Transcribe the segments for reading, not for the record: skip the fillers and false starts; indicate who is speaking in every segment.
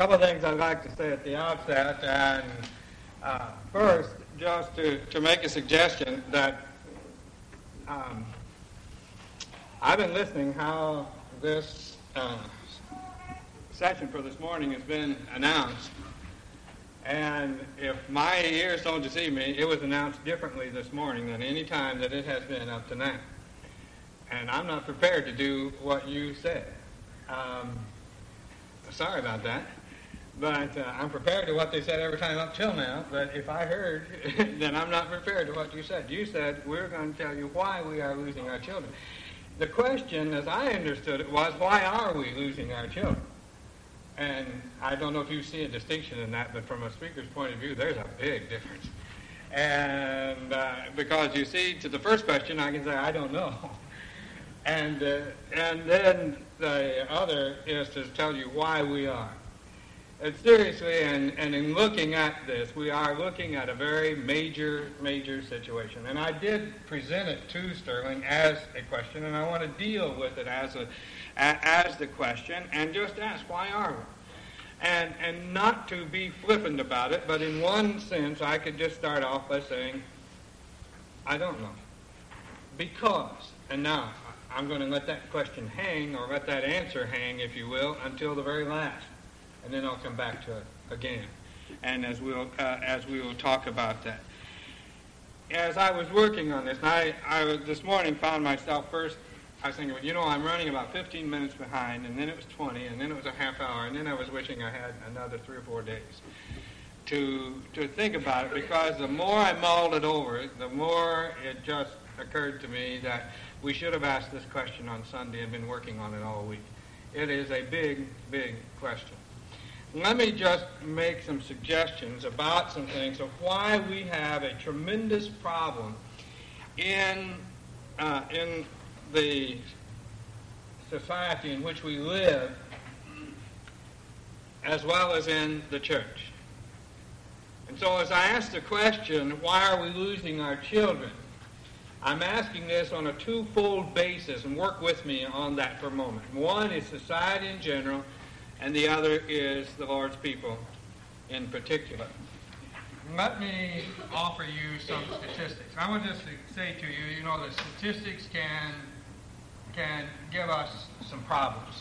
Speaker 1: couple of things I'd like to say at the outset, and first, just to make a suggestion that I've been listening how this session for this morning has been announced, and if my ears don't deceive me, it was announced differently this morning than any time that it has been up to now. And I'm not prepared to do what you said. Sorry about that. But I'm prepared to what they said every time up till now. But if I heard, then I'm not prepared to what you said. You said, we're going to tell you why we are losing our children. The question, as I understood it, was, why are we losing our children? And I don't know if you see a distinction in that, but from a speaker's point of view, there's a big difference. And because you see, to the first question, I can say, I don't know. And then the other is to tell you why we are. And seriously, and in looking at this, we are looking at a very major situation. And I did present it to Sterling as a question, and I want to deal with it as the question, and just ask, why are we? And not to be flippant about it, but in one sense, I could just start off by saying, I don't know. Because, and now, I'm going to let that question hang, or let that answer hang, if you will, until the very last. And then I'll come back to it again. And as we will talk about that. As I was working on this, I this morning found myself first, I was thinking, I'm running about 15 minutes behind, and then it was 20, and then it was a half hour, and then I was wishing I had another 3 or 4 days to think about it, because the more I mulled it over, the more it just occurred to me that we should have asked this question on Sunday and been working on it all week. It is a big question. Let me just make some suggestions about some things of why we have a tremendous problem in the society in which we live, as well as in the church. And so as I ask the question, why are we losing our children? I'm asking this on a twofold basis, and work with me on that for a moment. One is society in general, and the other is the Lord's people in particular. Let me offer you some statistics. I want just to say to you, the statistics can give us some problems.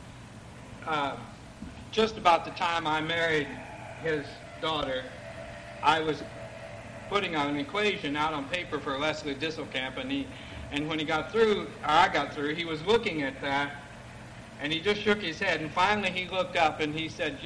Speaker 1: Just about the time I married his daughter, I was putting an equation out on paper for Leslie Disselkamp, and when I got through, he was looking at that, and he just shook his head, and finally he looked up and he said,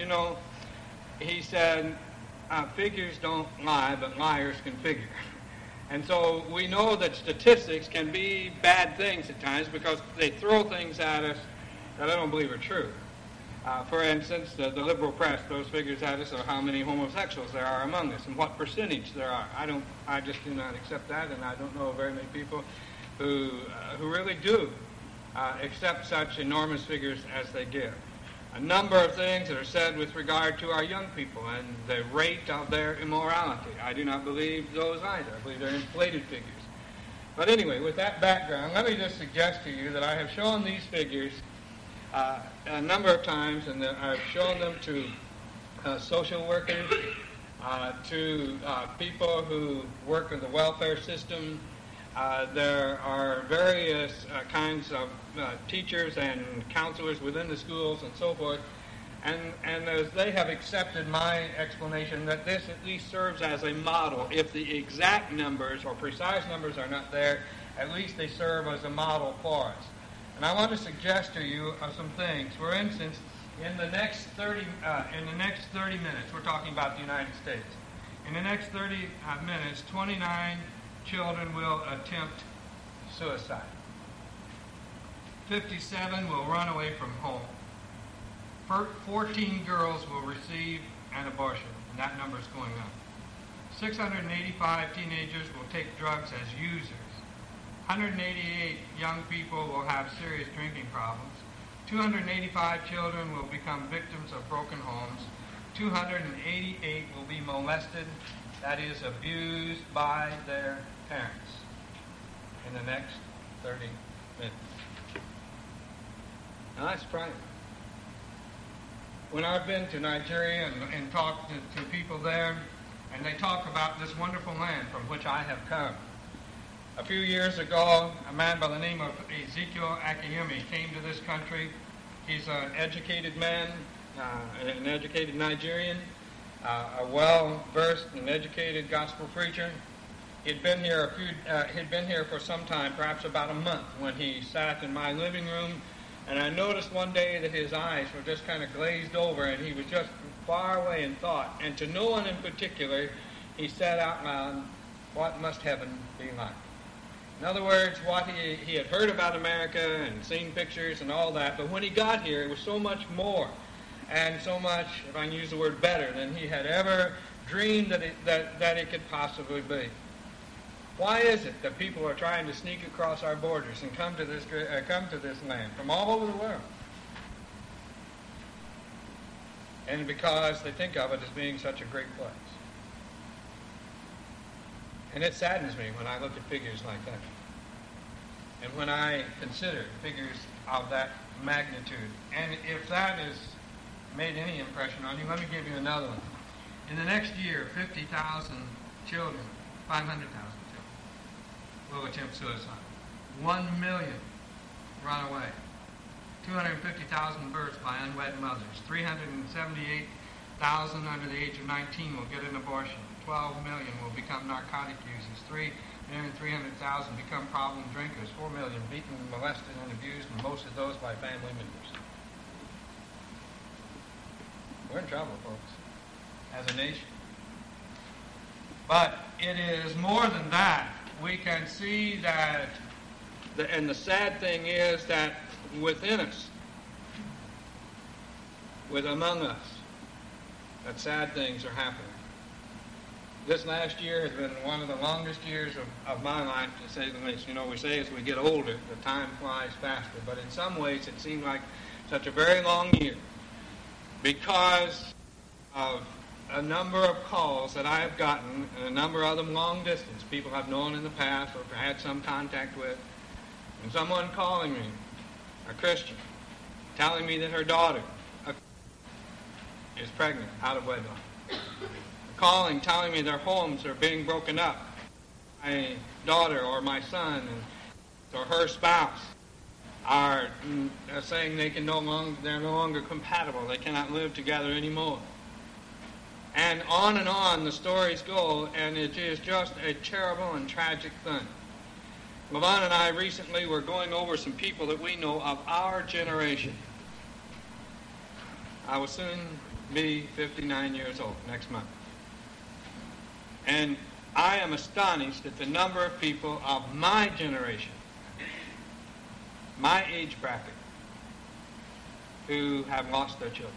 Speaker 1: figures don't lie, but liars can figure. And so we know that statistics can be bad things at times because they throw things at us that I don't believe are true. For instance, the liberal press throws figures at us of how many homosexuals there are among us and what percentage there are. I just do not accept that, and I don't know very many people who really do accept such enormous figures as they give. A number of things that are said with regard to our young people and the rate of their immorality. I do not believe those either. I believe they're inflated figures. But anyway, with that background, let me just suggest to you that I have shown these figures a number of times, and I've shown them to social workers, to people who work in the welfare system. There are various kinds of teachers and counselors within the schools and so forth, and as they have accepted my explanation that this at least serves as a model. If the exact numbers or precise numbers are not there, at least they serve as a model for us. And I want to suggest to you some things. For instance, in the next 30 minutes, we're talking about the United States. In the next 30 minutes, 29 children will attempt suicide. 57 will run away from home. 14 girls will receive an abortion, and that number is going up. 685 teenagers will take drugs as users. 188 young people will have serious drinking problems. 285 children will become victims of broken homes. 288 will be molested, that is, abused by their parents in the next 30 minutes. Now that's frightening. when I've been to Nigeria and talked to people there, and they talk about this wonderful land from which I have come. A few years ago, a man by the name of Ezekiel Akiyemi came to this country. He's an educated man, an educated Nigerian, a well-versed and educated gospel preacher. He'd been here for some time, perhaps about a month, when he sat in my living room, and I noticed one day that his eyes were just kind of glazed over, and he was just far away in thought. And to no one in particular, he said out loud, "What must heaven be like?" In other words, what he had heard about America and seen pictures and all that, but when he got here, it was so much more and so much, if I can use the word, better than he had ever dreamed that it could possibly be. Why is it that people are trying to sneak across our borders and come to this land from all over the world? And because they think of it as being such a great place. And it saddens me when I look at figures like that. And when I consider figures of that magnitude. And if that has made any impression on you, let me give you another one. In the next year, 50,000 children, 500,000 children, will attempt suicide. 1 million run away. 250,000 births by unwed mothers. 378,000 under the age of 19 will get an abortion. 12 million will become narcotic users. 300,000 become problem drinkers. 4 million beaten, molested, and abused, and most of those by family members. We're in trouble, folks, as a nation. But it is more than that. We can see that, and the sad thing is that within us, among us, that sad things are happening. This last year has been one of the longest years of my life, to say the least. You know, we say as we get older, the time flies faster. But in some ways, it seemed like such a very long year because of a number of calls that I have gotten, and a number of them long distance, people I've known in the past or had some contact with, and someone calling me, a Christian, telling me that her daughter is pregnant out of wedlock. Calling, telling me their homes are being broken up. My daughter or my son or her spouse are saying they're no longer compatible. They cannot live together anymore. And on the stories go, and it is just a terrible and tragic thing. Lavon and I recently were going over some people that we know of our generation. I will soon be 59 years old next month. And I am astonished at the number of people of my generation, my age bracket, who have lost their children.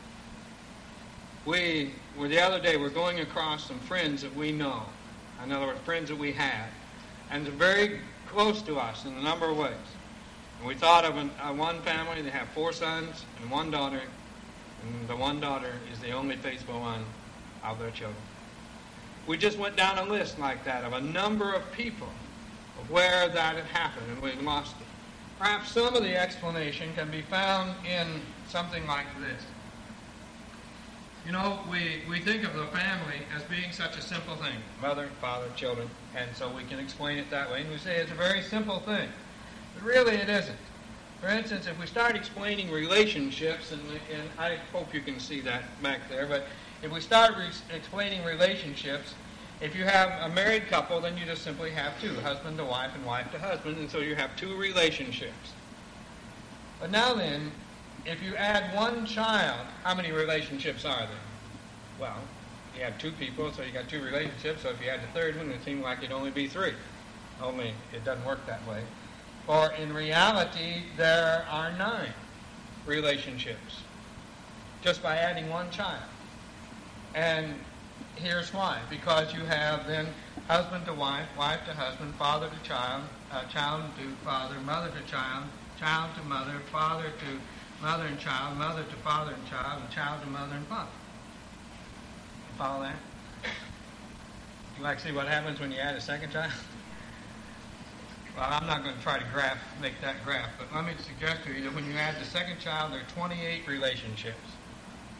Speaker 1: The other day, we're going across some friends that we know. In other words, friends that we have. And they're very close to us in a number of ways. And we thought of one family. They have 4 sons and 1 daughter. And the 1 daughter is the only faithful one of their children. We just went down a list like that of a number of people of where that had happened, and we've lost it. Perhaps some of the explanation can be found in something like this. You know, we think of the family as being such a simple thing. Mother, father, children. And so we can explain it that way. And we say it's a very simple thing. But really it isn't. For instance, if we start explaining relationships, and I hope you can see that back there, but if we start explaining relationships, if you have a married couple, then you just simply have 2, husband to wife and wife to husband, and so you have 2 relationships. But now then, if you add 1 child, how many relationships are there? Well, you have 2 people, so you got 2 relationships, so if you add the 3rd one, it seems like it'd only be 3. Only it doesn't work that way. For in reality, there are 9 relationships, just by adding 1 child. And here's why. Because you have then husband to wife, wife to husband, father to child, child to father, mother to child, child to mother, father to mother and child, mother to father and child to mother and father. You follow that? You like to see what happens when you add a 2nd child? Well, I'm not going to try to make that graph, but let me suggest to you that when you add the 2nd child, there are 28 relationships.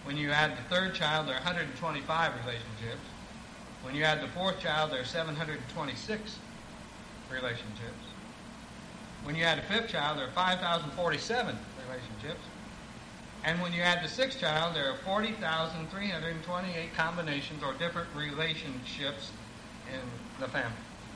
Speaker 1: When you add the third child, there are 125 relationships. When you add the fourth child, there are 726 relationships. When you add the fifth child, there are 5,047 relationships. And when you add the sixth child, there are 40,328 combinations or different relationships in the family.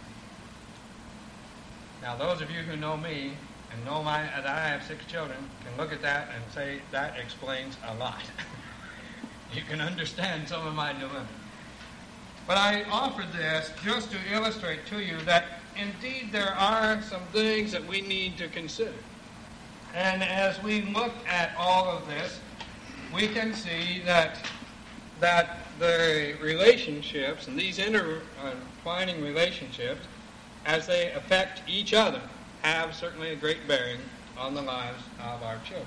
Speaker 1: Now, those of you who know me and know that I have 6 children can look at that and say that explains a lot. You can understand some of my dilemmas. But I offered this just to illustrate to you that indeed there are some things that we need to consider. And as we look at all of this, we can see that the relationships and these intertwining relationships, as they affect each other, have certainly a great bearing on the lives of our children.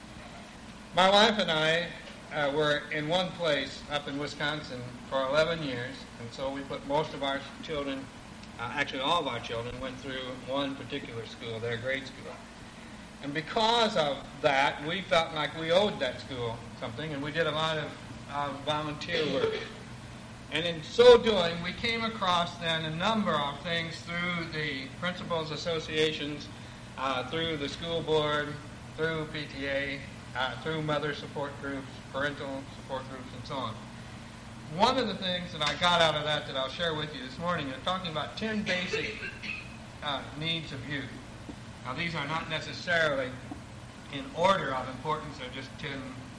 Speaker 1: My wife and I were in one place up in Wisconsin for 11 years, and so we put most of our children, actually all of our children, went through one particular school, their grade school. And because of that, we felt like we owed that school something, and we did a lot of volunteer work. And in so doing, we came across then a number of things through the principals associations, through the school board, through PTA, through mother support groups, parental support groups, and so on. One of the things that I got out of that I'll share with you this morning is talking about 10 basic needs of youth. Now, these are not necessarily in order of importance, they're just 10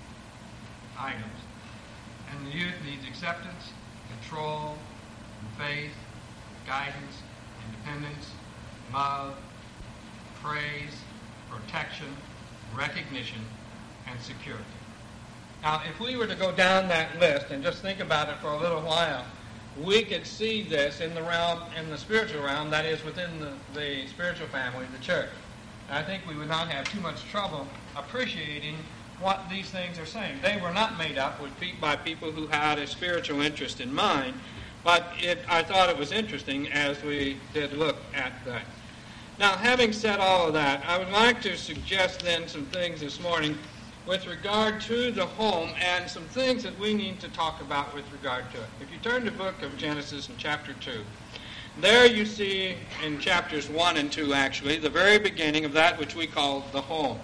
Speaker 1: items. And the youth needs acceptance, control, faith, guidance, independence, love, praise, protection, recognition, and security. Now, if we were to go down that list and just think about it for a little while, we could see this in the realm, in the spiritual realm, that is within the spiritual family, the church. And I think we would not have too much trouble appreciating what these things are saying. They were not made up by people who had a spiritual interest in mind, but I thought it was interesting as we did look at that. Now, having said all of that, I would like to suggest then some things this morning with regard to the home and some things that we need to talk about with regard to it. If you turn to the book of Genesis in chapter 2, there you see in chapters 1 and 2 actually the very beginning of that which we call the home.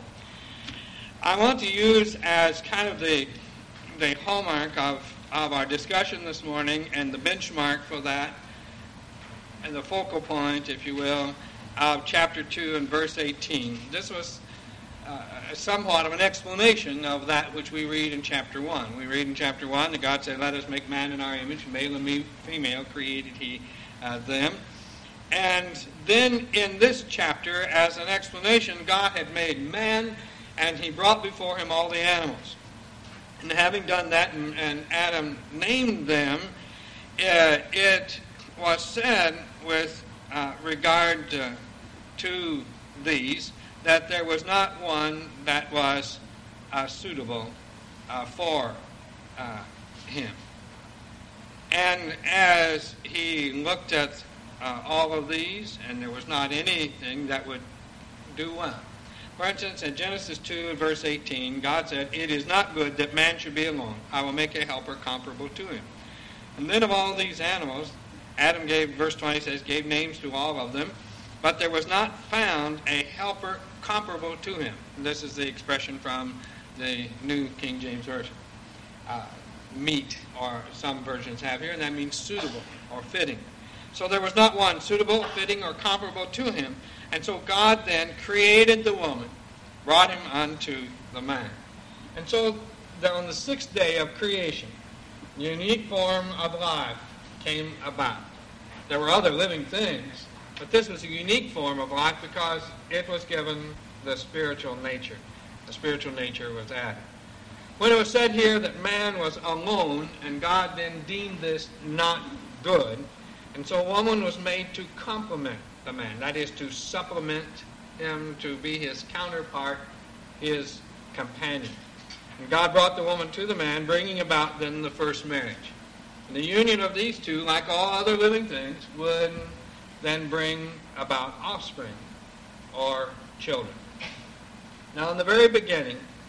Speaker 1: I want to use as kind of the hallmark of our discussion this morning and the benchmark for that and the focal point, if you will, of chapter 2 and verse 18. This was somewhat of an explanation of that which we read in chapter 1. We read in chapter 1 that God said, "Let us make man in our image, male and female created he them." And then in this chapter, as an explanation, God had made man, and he brought before him all the animals. And having done that, and Adam named them, it was said with regard to these, that there was not one that was suitable for him. And as he looked at all of these, and there was not anything that would do well. For instance, in Genesis 2 and verse 18, God said, "It is not good that man should be alone. I will make a helper comparable to him." And then of all these animals, Adam gave, verse 20 says, gave names to all of them, but there was not found a helper comparable to him. And this is the expression from the New King James Version. Meet, or some versions have here, and that means suitable or fitting. So there was not one suitable, fitting, or comparable to him. And so God then created the woman, brought him unto the man. And so on the 6th day of creation, the unique form of life came about. There were other living things, but this was a unique form of life because it was given the spiritual nature. The spiritual nature was added. When it was said here that man was alone, and God then deemed this not good, and so woman was made to complement the man, that is, to supplement him, to be his counterpart, his companion. And God brought the woman to the man, bringing about then the first marriage. And the union of these two, like all other living things, would then bring about offspring or children. Now, in the very beginning,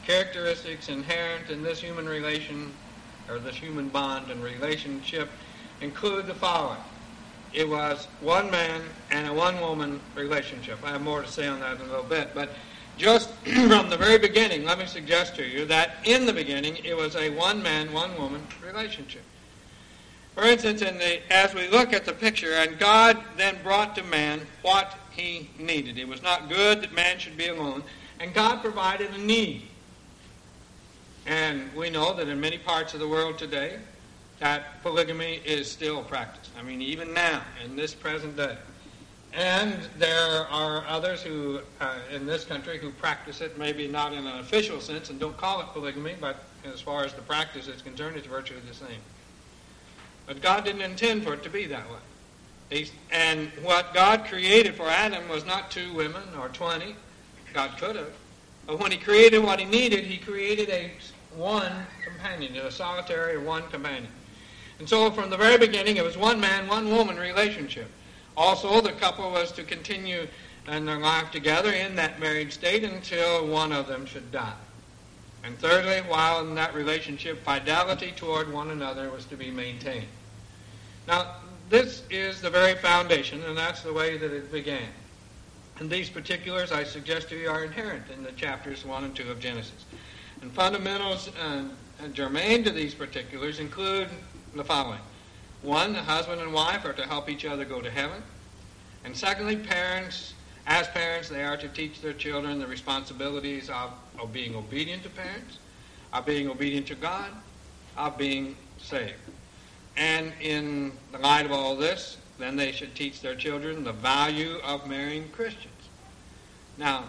Speaker 1: characteristics inherent in this human relation, or this human bond and relationship, include the following. It was one man and a one woman relationship. I have more to say on that in a little bit, but just from the very beginning, let me suggest to you that in the beginning it was a one man, one woman relationship. For instance, as we look at the picture, and God then brought to man what he needed. It was not good that man should be alone, and God provided a need. And we know that in many parts of the world today, that polygamy is still practiced. I mean, even now, in this present day. And there are others who, in this country, who practice it, maybe not in an official sense, and don't call it polygamy, but as far as the practice is concerned, it's virtually the same. But God didn't intend for it to be that way. And what God created for Adam was not 2 women or 20. God could have. But when he created what he needed, he created one companion, a solitary one companion. And so from the very beginning, it was one man, one woman relationship. Also, the couple was to continue in their life together in that married state until one of them should die. And thirdly, while in that relationship, fidelity toward one another was to be maintained. Now, this is the very foundation, and that's the way that it began. And these particulars, I suggest to you, are inherent in the chapters 1 and 2 of Genesis. And fundamentals germane to these particulars include the following. 1, the husband and wife are to help each other go to heaven. And secondly, as parents, they are to teach their children the responsibilities of being obedient to parents, of being obedient to God, of being saved. And in the light of all this, then they should teach their children the value of marrying Christians. Now,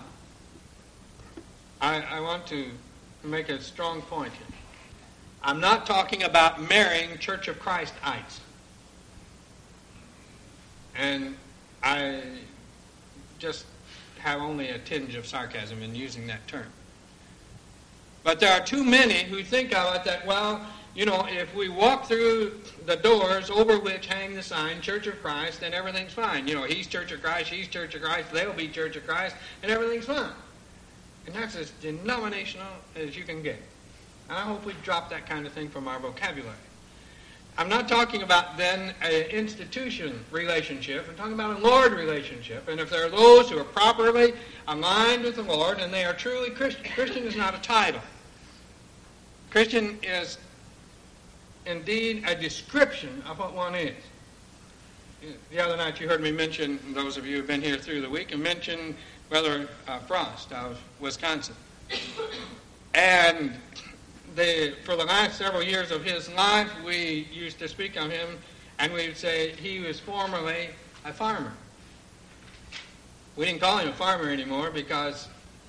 Speaker 1: I want to make a strong point here. I'm not talking about marrying Church of Christites. And I just have only a tinge of sarcasm in using that term. But there are too many who think of it that, well, you know, if we walk through the doors over which hang the sign, Church of Christ, then everything's fine. You know, he's Church of Christ, she's Church of Christ, they'll be Church of Christ, and everything's fine. And that's as denominational as you can get. And I hope we drop that kind of thing from our vocabulary. I'm not talking about then an institution relationship. I'm talking about a Lord relationship. And if there are those who are properly aligned with the Lord and they are truly Christian, Christian is not a title. Christian is indeed a description of what one is. The other night you heard me mention, those of you who have been here through the week, and mention Brother Frost of Wisconsin. And for the last several years of his life, we used to speak of him, and we would say he was formerly a farmer. We didn't call him a farmer anymore because,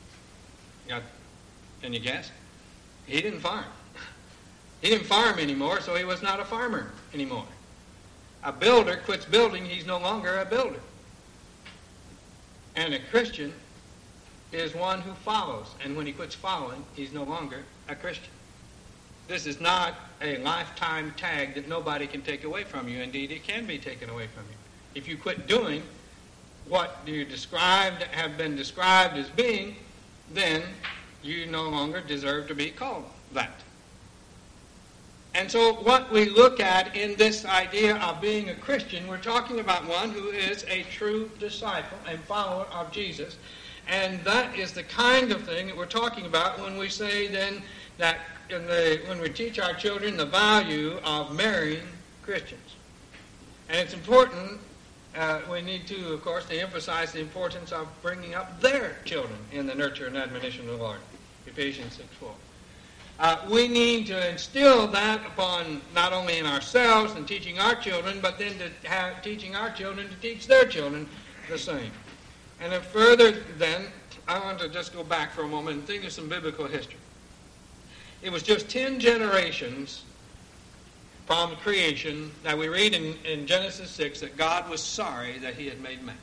Speaker 1: can you guess? He didn't farm. He didn't farm anymore, so he was not a farmer anymore. A builder quits building, he's no longer a builder. And a Christian is one who follows, and when he quits following, he's no longer a Christian. This is not a lifetime tag that nobody can take away from you. Indeed, it can be taken away from you. If you quit doing what you have been described as being, then you no longer deserve to be called that. And so what we look at in this idea of being a Christian, we're talking about one who is a true disciple and follower of Jesus. And that is the kind of thing that we're talking about when we say then that when we teach our children the value of marrying Christians. And it's important, we need to, of course, to emphasize the importance of bringing up their children in the nurture and admonition of the Lord. Ephesians 6:4. We need to instill that upon not only in ourselves and teaching our children, but then to teaching our children to teach their children the same. And then further then, I want to just go back for a moment and think of some biblical history. It was just 10 generations from creation that we read in Genesis 6 that God was sorry that he had made man.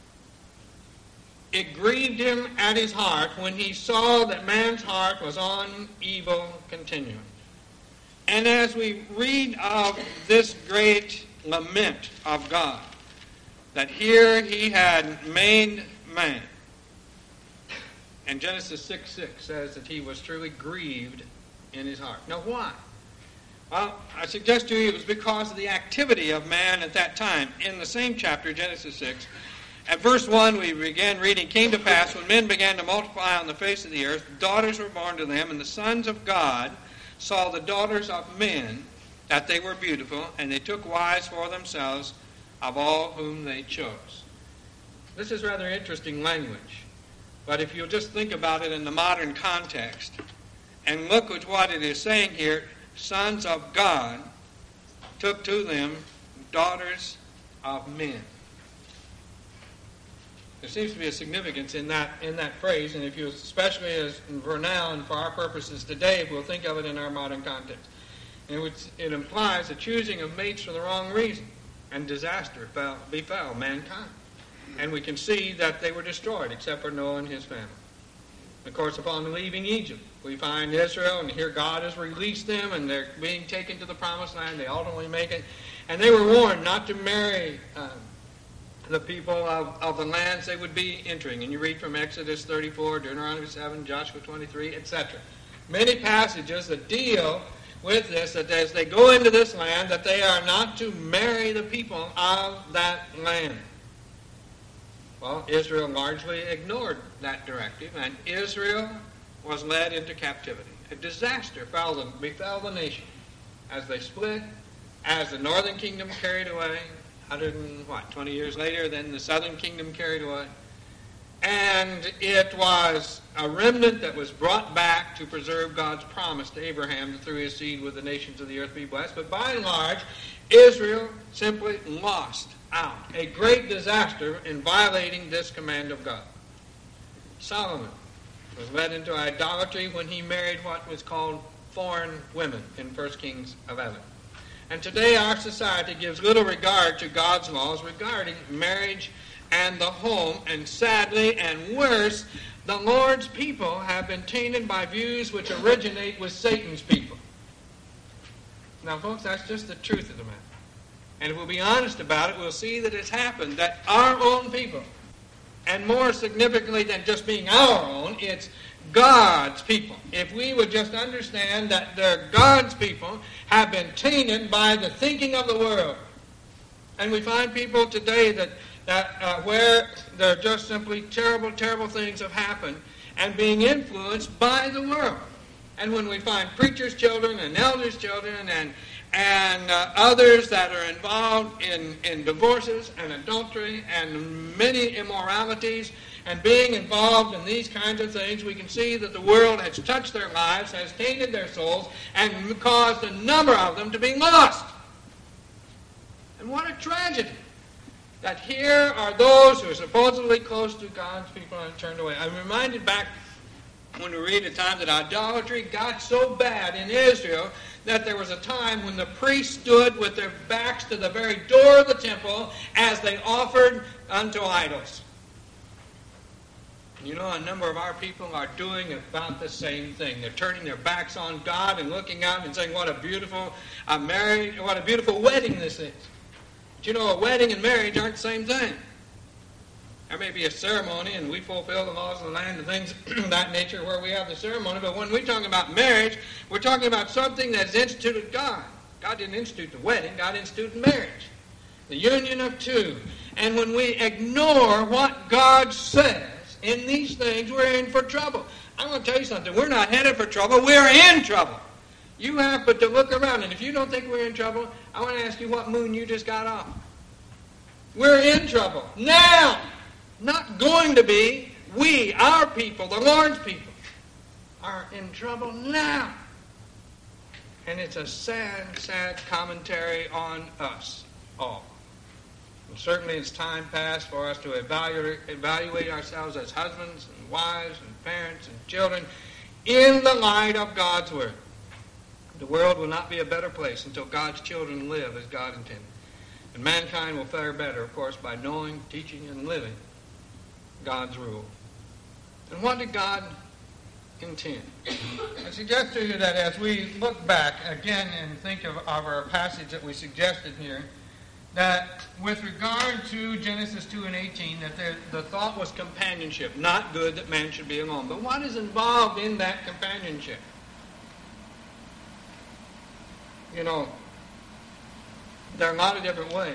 Speaker 1: It grieved him at his heart when he saw that man's heart was on evil continually. And as we read of this great lament of God, that here he had made man, And Genesis 6:6 says that he was truly grieved in his heart. Now why? Well, I suggest to you it was because of the activity of man at that time. In the same chapter, Genesis 6, at verse 1 we began reading, "Came to pass, when men began to multiply on the face of the earth, daughters were born to them, and the sons of God saw the daughters of men, that they were beautiful, and they took wives for themselves of all whom they chose." This is rather interesting language. But if you'll just think about it in the modern context, and look at what it is saying here, sons of God took to them daughters of men. There seems to be a significance in that phrase, and if you, especially as for now and for our purposes today, we'll think of it in our modern context. It implies a choosing of mates for the wrong reason, and disaster befell mankind. And we can see that they were destroyed, except for Noah and his family. Of course, upon leaving Egypt, we find Israel, and here God has released them, and they're being taken to the promised land. They ultimately make it. And they were warned not to marry the people of the lands they would be entering. And you read from Exodus 34, Deuteronomy 7, Joshua 23, etc. Many passages that deal with this, that as they go into this land, that they are not to marry the people of that land. Well, Israel largely ignored that directive, and Israel was led into captivity. A disaster befell the nation as they split, as the northern kingdom carried away, 120 years later, then the southern kingdom carried away. And it was a remnant that was brought back to preserve God's promise to Abraham that through his seed would the nations of the earth be blessed. But by and large, Israel simply lost out. A great disaster in violating this command of God. Solomon was led into idolatry when he married what was called foreign women in 1 Kings 11. And today our society gives little regard to God's laws regarding marriage and the home, and sadly and worse, the Lord's people have been tainted by views which originate with Satan's people. Now folks, that's just the truth of the matter. And if we'll be honest about it, we'll see that it's happened, that our own people, and more significantly than just being our own, it's God's people. If we would just understand that they're God's people, have been tainted by the thinking of the world. And we find people today that where there are just simply terrible, terrible things have happened, and being influenced by the world. And when we find preachers' children and elders' children and others that are involved in divorces and adultery and many immoralities and being involved in these kinds of things, we can see that the world has touched their lives, has tainted their souls, and caused a number of them to be lost. And what a tragedy that here are those who are supposedly close to God's people and turned away. I'm reminded back when we read a time that idolatry got so bad in Israel that there was a time when the priests stood with their backs to the very door of the temple as they offered unto idols. You know, a number of our people are doing about the same thing. They're turning their backs on God and looking out and saying, what a beautiful wedding this is. But you know, a wedding and marriage aren't the same thing. There may be a ceremony, and we fulfill the laws of the land and things of that nature where we have the ceremony, but when we talk about marriage, we're talking about something that's instituted God. God didn't institute the wedding, God instituted marriage. The union of two. And when we ignore what God says in these things, we're in for trouble. I'm going to tell you something. We're not headed for trouble. We're in trouble. You have but to look around, and if you don't think we're in trouble, I want to ask you what moon you just got off. We're in trouble. Now! Not going to be. We, our people, the Lord's people, are in trouble now. And it's a sad, sad commentary on us all. And certainly it's time past for us to evaluate ourselves as husbands and wives and parents and children in the light of God's Word. The world will not be a better place until God's children live as God intended. And mankind will fare better, of course, by knowing, teaching, and living God's rule. And what did God intend? I suggest to you that as we look back again and think of our passage that we suggested here, that with regard to Genesis 2 and 18, that the thought was companionship, not good that man should be alone. But what is involved in that companionship? You know, there are a lot of different ways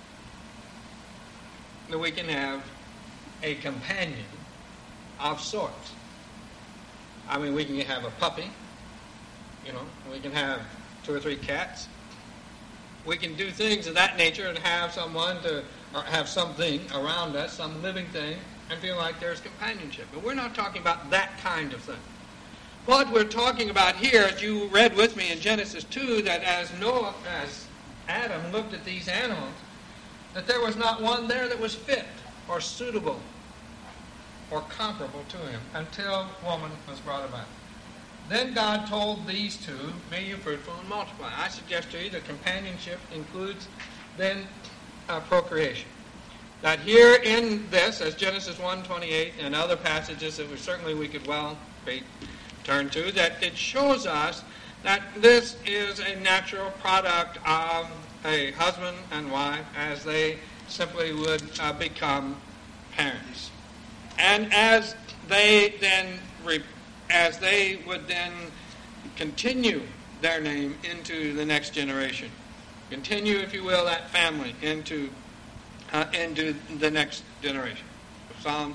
Speaker 1: that we can have a companion of sorts. I mean, we can have a puppy, you know, we can have 2 or 3 cats. We can do things of that nature and have someone to, or have something around us, some living thing, and feel like there's companionship. But we're not talking about that kind of thing. What we're talking about here, as you read with me in Genesis 2, that as Adam looked at these animals, that there was not one there that was fit or suitable or comparable to him until woman was brought about. Then God told these two, "Be you fruitful and multiply." I suggest to you that companionship includes then procreation. That here in this, as Genesis 1:28 and other passages that we could well turn to, that it shows us that this is a natural product of a husband and wife as they simply would become parents. And as they would then continue their name into the next generation, continue, if you will, that family into the next generation. Psalms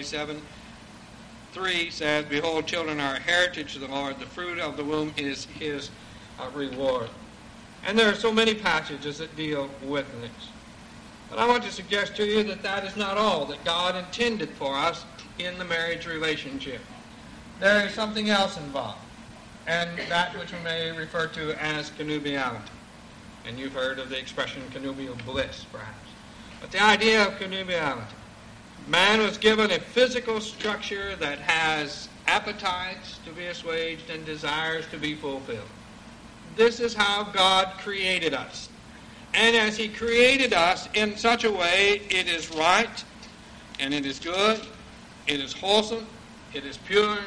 Speaker 1: 127:3 says, "Behold, children are a heritage of the Lord. The fruit of the womb is his reward." And there are so many passages that deal with this. But I want to suggest to you that that is not all that God intended for us in the marriage relationship. There is something else involved, and that which we may refer to as connubiality. And you've heard of the expression connubial bliss, perhaps. But the idea of connubiality, man was given a physical structure that has appetites to be assuaged and desires to be fulfilled. This is how God created us. And as he created us in such a way, it is right, and it is good, it is wholesome, it is pure,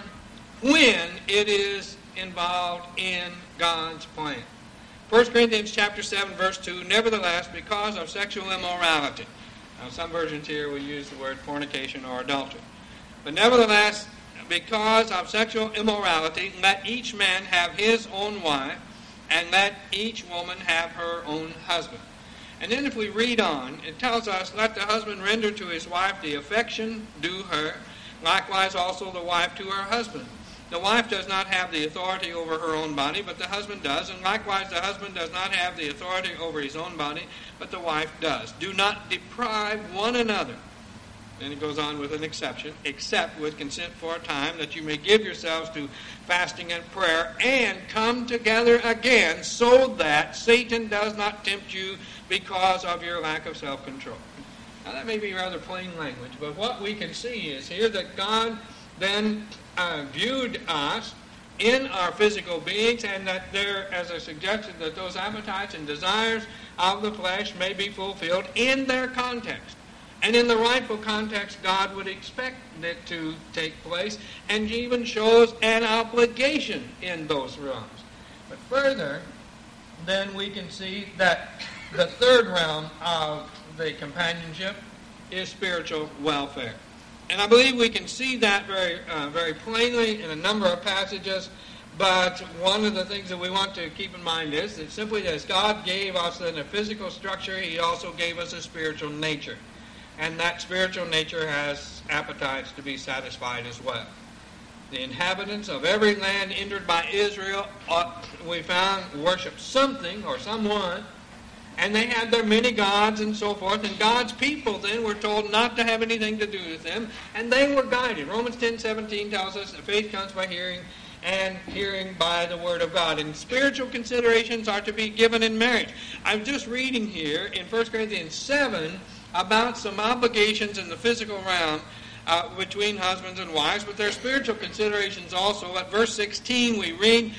Speaker 1: when it is involved in God's plan. 1 Corinthians chapter 7, verse 2, "Nevertheless, because of sexual immorality." Now, some versions here will use the word fornication or adultery. "But nevertheless, because of sexual immorality, let each man have his own wife, and let each woman have her own husband." And then if we read on, it tells us, "Let the husband render to his wife the affection due her, likewise also the wife to her husband. The wife does not have the authority over her own body, but the husband does, and likewise the husband does not have the authority over his own body, but the wife does. Do not deprive one another." Then it goes on with an exception, "except with consent for a time, that you may give yourselves to fasting and prayer, and come together again, so that Satan does not tempt you because of your lack of self-control." Now that may be rather plain language, but what we can see is here that God then viewed us in our physical beings, and that there, as I suggested, that those appetites and desires of the flesh may be fulfilled in their context. And in the rightful context, God would expect it to take place, and even shows an obligation in those realms. But further, then we can see that the third realm of the companionship is spiritual welfare. And I believe we can see that very plainly in a number of passages. But one of the things that we want to keep in mind is that simply as God gave us then a physical structure, he also gave us a spiritual nature. And that spiritual nature has appetites to be satisfied as well. The inhabitants of every land entered by Israel, we found, worshiped something or someone, and they had their many gods and so forth, and God's people then were told not to have anything to do with them, and they were guided. Romans 10:17 tells us that faith comes by hearing, and hearing by the word of God. And spiritual considerations are to be given in marriage. I'm just reading here in 1 Corinthians 7 about some obligations in the physical realm between husbands and wives, but there are spiritual considerations also. At verse 16 we read,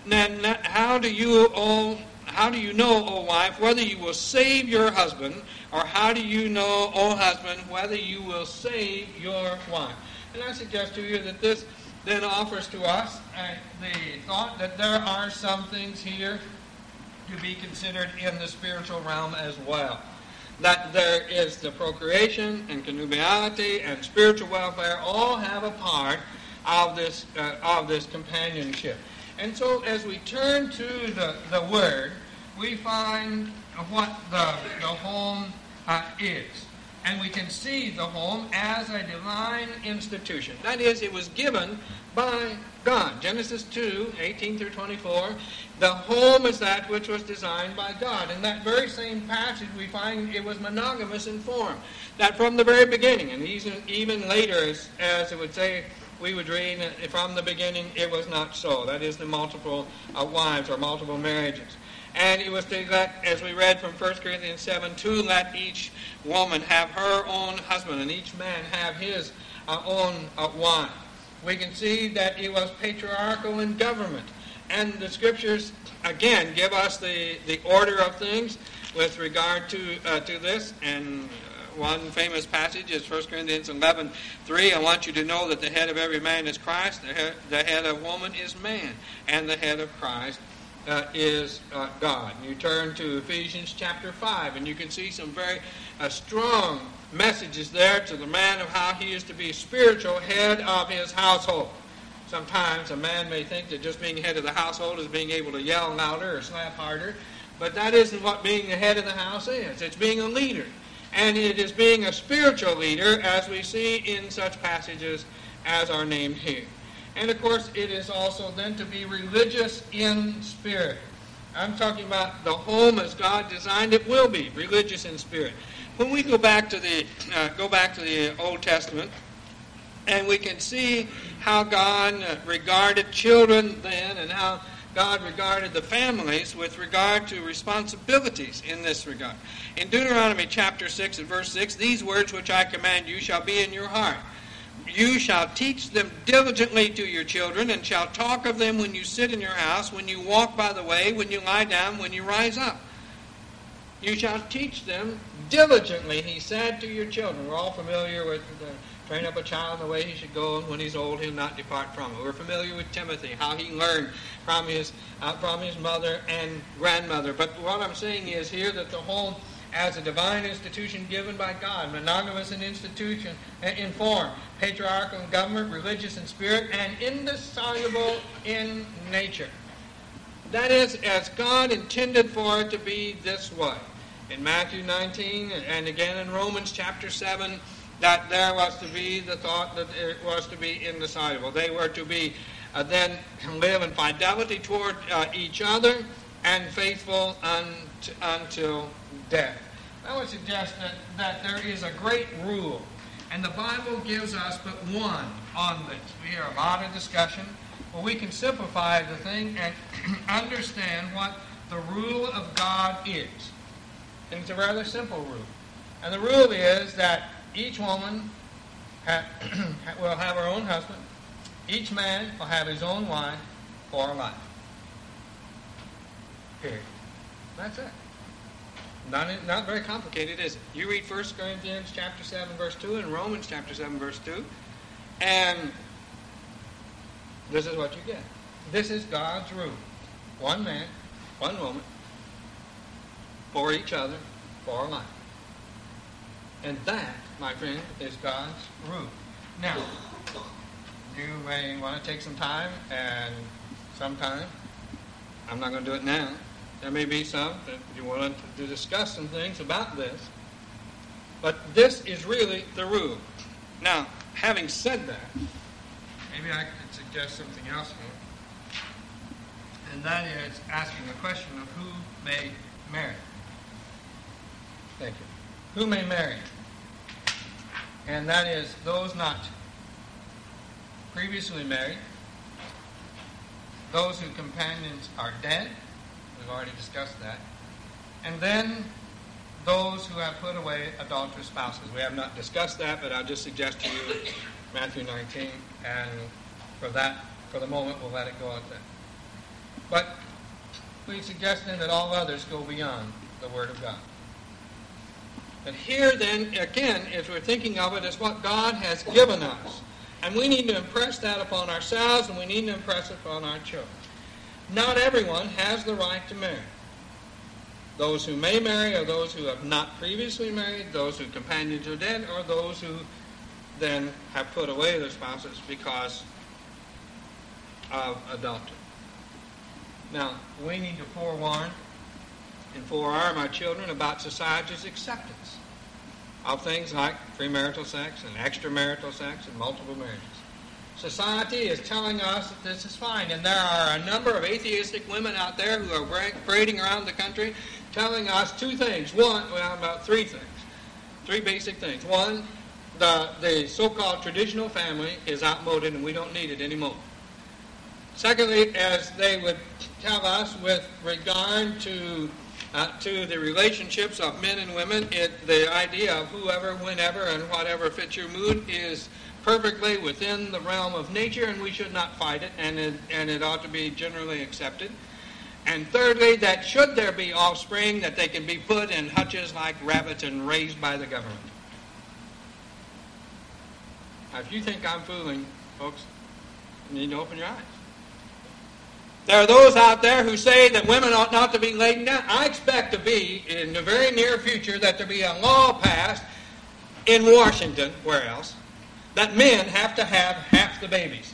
Speaker 1: How do you know, O wife, whether you will save your husband? Or how do you know, O husband, whether you will save your wife? And I suggest to you that this then offers to us the thought that there are some things here to be considered in the spiritual realm as well. That there is the procreation and connubiality and spiritual welfare all have a part of this companionship. And so as we turn to the Word, we find what the home is. And we can see the home as a divine institution. That is, it was given by God. Genesis 2, 18 through 24, the home is that which was designed by God. In that very same passage, we find it was monogamous in form. That from the very beginning, and even later, as it would say, we would read, from the beginning, it was not so. That is, the multiple wives or multiple marriages. And it was to let, as we read from 1 Corinthians 7, to let each woman have her own husband and each man have his own wife. We can see that it was patriarchal in government. And the Scriptures, again, give us the order of things with regard to this. And one famous passage is 1 Corinthians 11:3. I want you to know that the head of every man is Christ, the head of woman is man, and the head of Christ is God. You turn to Ephesians chapter 5, and you can see some very strong messages there to the man of how he is to be spiritual head of his household. Sometimes a man may think that just being head of the household is being able to yell louder or slap harder, but that isn't what being the head of the house is. It's being a leader. And it is being a spiritual leader, as we see in such passages as are named here. And of course, it is also then to be religious in spirit. I'm talking about the home as God designed it will be religious in spirit. When we go back to the Old Testament, and we can see how God regarded children then, and how God regarded the families with regard to responsibilities in this regard. In Deuteronomy chapter 6 and verse 6, these words which I command you shall be in your heart. You shall teach them diligently to your children, and shall talk of them when you sit in your house, when you walk by the way, when you lie down, when you rise up. You shall teach them diligently, he said, to your children. We're all familiar with train up a child in the way he should go, and when he's old, he'll not depart from it. We're familiar with Timothy, how he learned from his mother and grandmother. But what I'm saying is here that the home as a divine institution given by God, monogamous in institution, in form, patriarchal in government, religious in spirit, and indissoluble in nature. That is, as God intended for it to be this way. In Matthew 19, and again in Romans chapter 7, that there was to be the thought that it was to be indissoluble. They were to be then live in fidelity toward each other and faithful until death. I would suggest that there is a great rule, and the Bible gives us but one on this. We hear a lot of discussion, but we can simplify the thing and understand what the rule of God is. And it's a rather simple rule. And the rule is that each woman will have her own husband. Each man will have his own wife for life. Period. That's it. Not very complicated, is it? You read 1 Corinthians chapter 7, verse 2, and Romans chapter 7, verse 2, and this is what you get. This is God's rule. One man, one woman, for each other, for life. And that, my friend, is God's rule. Now, you may want to take some time, and sometime, I'm not going to do it now, there may be some that you want to discuss some things about this, but this is really the rule. Now, having said that, maybe I could suggest something else here, and that is asking the question of who may marry. Thank you. Who may marry? And that is those not previously married, those whose companions are dead, we've already discussed that, and then those who have put away adulterous spouses. We have not discussed that, but I'll just suggest to you Matthew 19, and for the moment, we'll let it go at that. But we're suggesting that all others go beyond the Word of God. But here then, again, as we're thinking of it, is what God has given us. And we need to impress that upon ourselves, and we need to impress it upon our children. Not everyone has the right to marry. Those who may marry are those who have not previously married, those whose companions are dead, or those who then have put away their spouses because of adultery. Now, we need to forewarn and forearm our children about society's acceptance of things like premarital sex and extramarital sex and multiple marriages. Society is telling us that this is fine, and there are a number of atheistic women out there who are parading around the country telling us two things. About three things. Three basic things. One, the so-called traditional family is outmoded and we don't need it anymore. Secondly, as they would tell us with regard to the relationships of men and women, the idea of whoever, whenever, and whatever fits your mood is perfectly within the realm of nature, and we should not fight it, and it ought to be generally accepted. And thirdly, that should there be offspring, that they can be put in hutches like rabbits and raised by the government. Now, if you think I'm fooling, folks, you need to open your eyes. There are those out there who say that women ought not to be laid down. I expect to be, in the very near future, that there be a law passed in Washington, where else, that men have to have half the babies.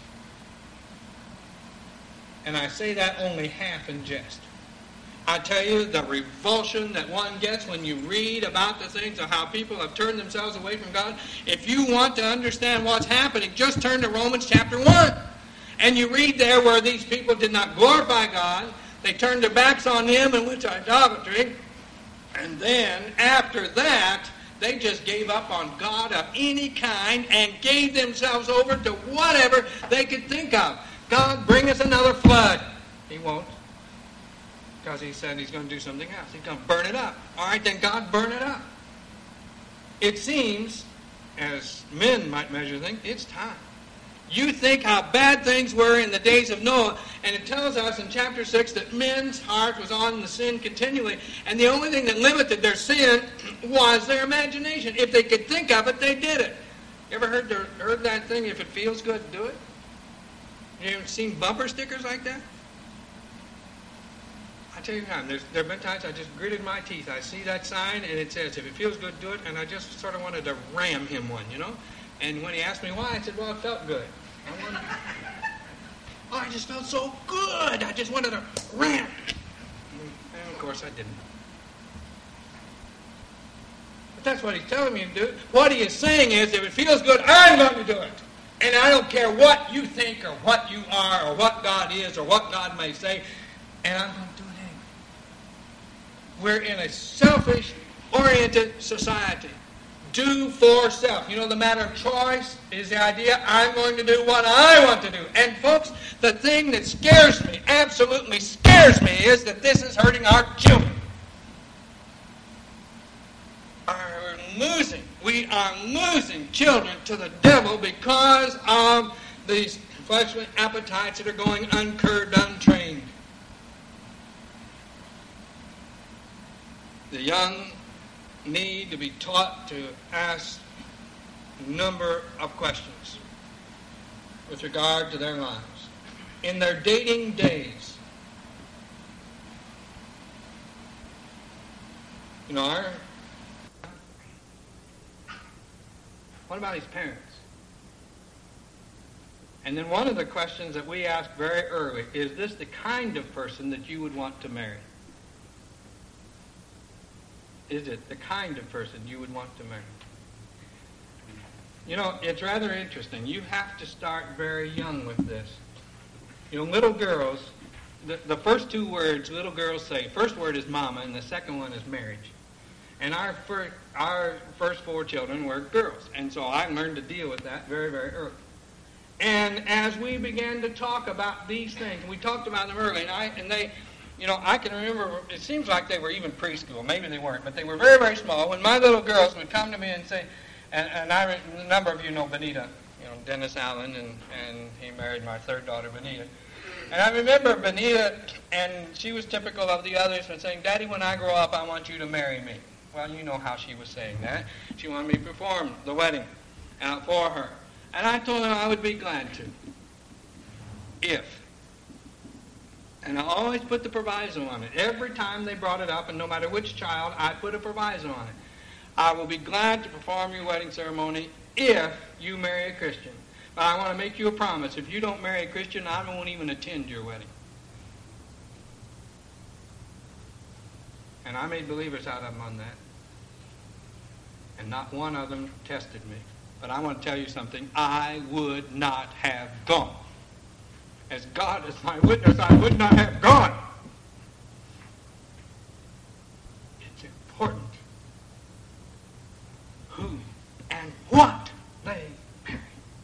Speaker 1: And I say that only half in jest. I tell you, the revulsion that one gets when you read about the things of how people have turned themselves away from God. If you want to understand what's happening, just turn to Romans chapter 1. And you read there where these people did not glorify God. They turned their backs on Him and went to idolatry. And then, after that, they just gave up on God of any kind and gave themselves over to whatever they could think of. God, bring us another flood. He won't. Because He said He's going to do something else. He's going to burn it up. All right, then God, burn it up. It seems, as men might measure things, it's time. You think how bad things were in the days of Noah, and it tells us in chapter 6 that men's heart was on the sin continually, and the only thing that limited their sin was their imagination. If they could think of it, they did it. You ever heard that thing, if it feels good, do it? You ever seen bumper stickers like that? I tell you now, there have been times I just gritted my teeth. I see that sign, and it says, if it feels good, do it, and I just sort of wanted to ram him one, you know? And when he asked me why, I said, well, it felt good. I just felt so good. I just wanted to ram. And of course I didn't. But that's what he's telling me to do. What he is saying is, if it feels good, I'm going to do it. And I don't care what you think or what you are or what God is or what God may say. And I'm going to do it anyway. We're in a selfish-oriented society. Do for self. You know, the matter of choice is the idea, I'm going to do what I want to do. And folks, the thing that scares me, absolutely scares me, is that this is hurting our children. We are losing children to the devil because of these fleshly appetites that are going uncurbed, untrained. The young need to be taught to ask a number of questions with regard to their lives. In their dating days, you know, what about his parents? And then one of the questions that we ask very early, is this the kind of person that you would want to marry? Is it the kind of person you would want to marry? You know, it's rather interesting. You have to start very young with this. You know, little girls, the first two words little girls say, first word is mama, and the second one is marriage. And our first four children were girls. And so I learned to deal with that very, very early. And as we began to talk about these things, we talked about them early, and they, you know, I can remember, it seems like they were even preschool. Maybe they weren't, but they were very, very small. When my little girls would come to me and say, and a number of you know Benita, you know, Dennis Allen, and he married my third daughter, Benita. And I remember Benita, and she was typical of the others, and saying, Daddy, when I grow up, I want you to marry me. Well, you know how she was saying that. She wanted me to perform the wedding for her. And I told her I would be glad to, if And I always put the proviso on it. Every time they brought it up, and no matter which child, I put a proviso on it. I will be glad to perform your wedding ceremony if you marry a Christian. But I want to make you a promise. If you don't marry a Christian, I won't even attend your wedding. And I made believers out of them on that. And not one of them tested me. But I want to tell you something. I would not have gone. As God is my witness, I would not have gone. It's important who and what they marry.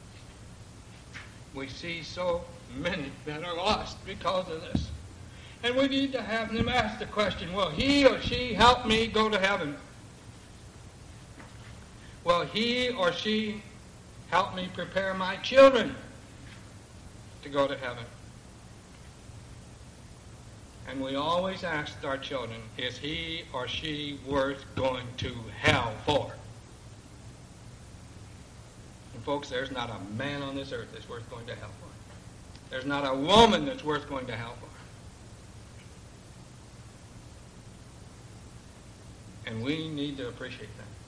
Speaker 1: We see so many that are lost because of this. And we need to have them ask the question, will he or she help me go to heaven? Will he or she help me prepare my children to go to heaven? And we always ask our children, is he or she worth going to hell for? And folks, there's not a man on this earth that's worth going to hell for. There's not a woman that's worth going to hell for. And we need to appreciate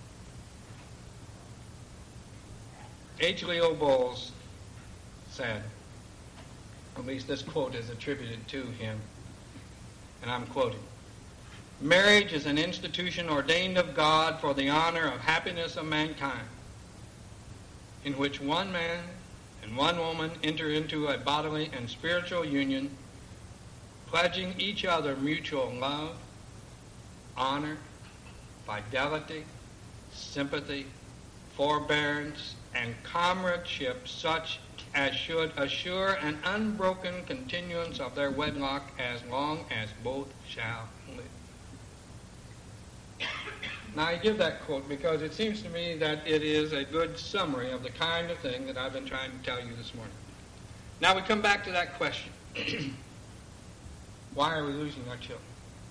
Speaker 1: that. H. Leo Bowles said, at least this quote is attributed to him, and I'm quoting, "Marriage is an institution ordained of God for the honor of happiness of mankind, in which one man and one woman enter into a bodily and spiritual union, pledging each other mutual love, honor, fidelity, sympathy, forbearance, and comradeship such as should assure an unbroken continuance of their wedlock as long as both shall live." Now, I give that quote because it seems to me that it is a good summary of the kind of thing that I've been trying to tell you this morning. Now we come back to that question. Why are we losing our children?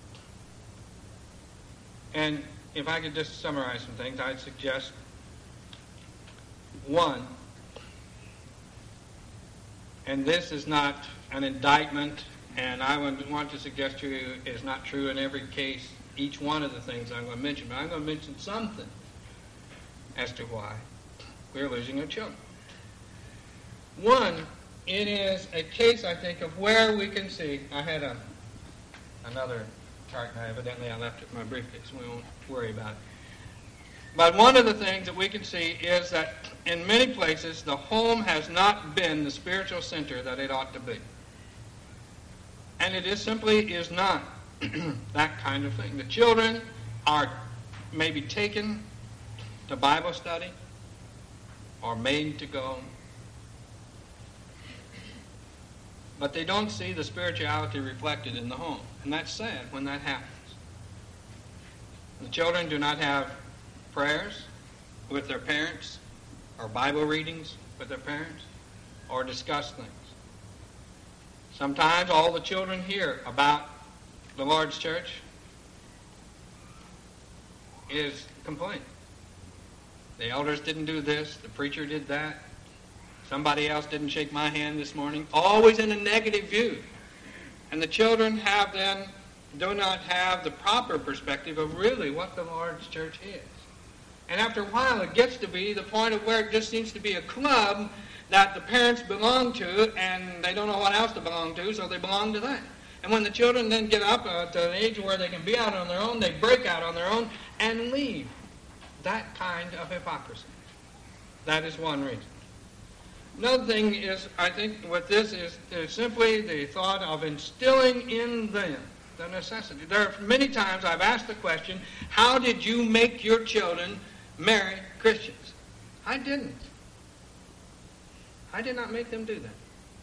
Speaker 1: And if I could just summarize some things, I'd suggest, one, and this is not an indictment, and I would want to suggest to you is not true in every case, each one of the things I'm going to mention, but I'm going to mention something as to why we're losing our children. One, it is a case, I think, of where we can see. I had another chart, and evidently I left it in my briefcase. We won't worry about it. But one of the things that we can see is that in many places the home has not been the spiritual center that it ought to be. And it simply is not that kind of thing. The children are maybe taken to Bible study or made to go, but they don't see the spirituality reflected in the home. And that's sad when that happens. The children do not have prayers with their parents, or Bible readings with their parents, or discuss things. Sometimes all the children hear about the Lord's church is complaint. The elders didn't do this, the preacher did that, somebody else didn't shake my hand this morning, always in a negative view. And the children do not have the proper perspective of really what the Lord's church is. And after a while, it gets to be the point of where it just seems to be a club that the parents belong to, and they don't know what else to belong to, so they belong to that. And when the children then get up to an age where they can be out on their own, they break out on their own and leave. That kind of hypocrisy. That is one reason. Another thing is, I think, with this is simply the thought of instilling in them the necessity. There are many times I've asked the question, how did you make your children marry Christians? I didn't. I did not make them do that.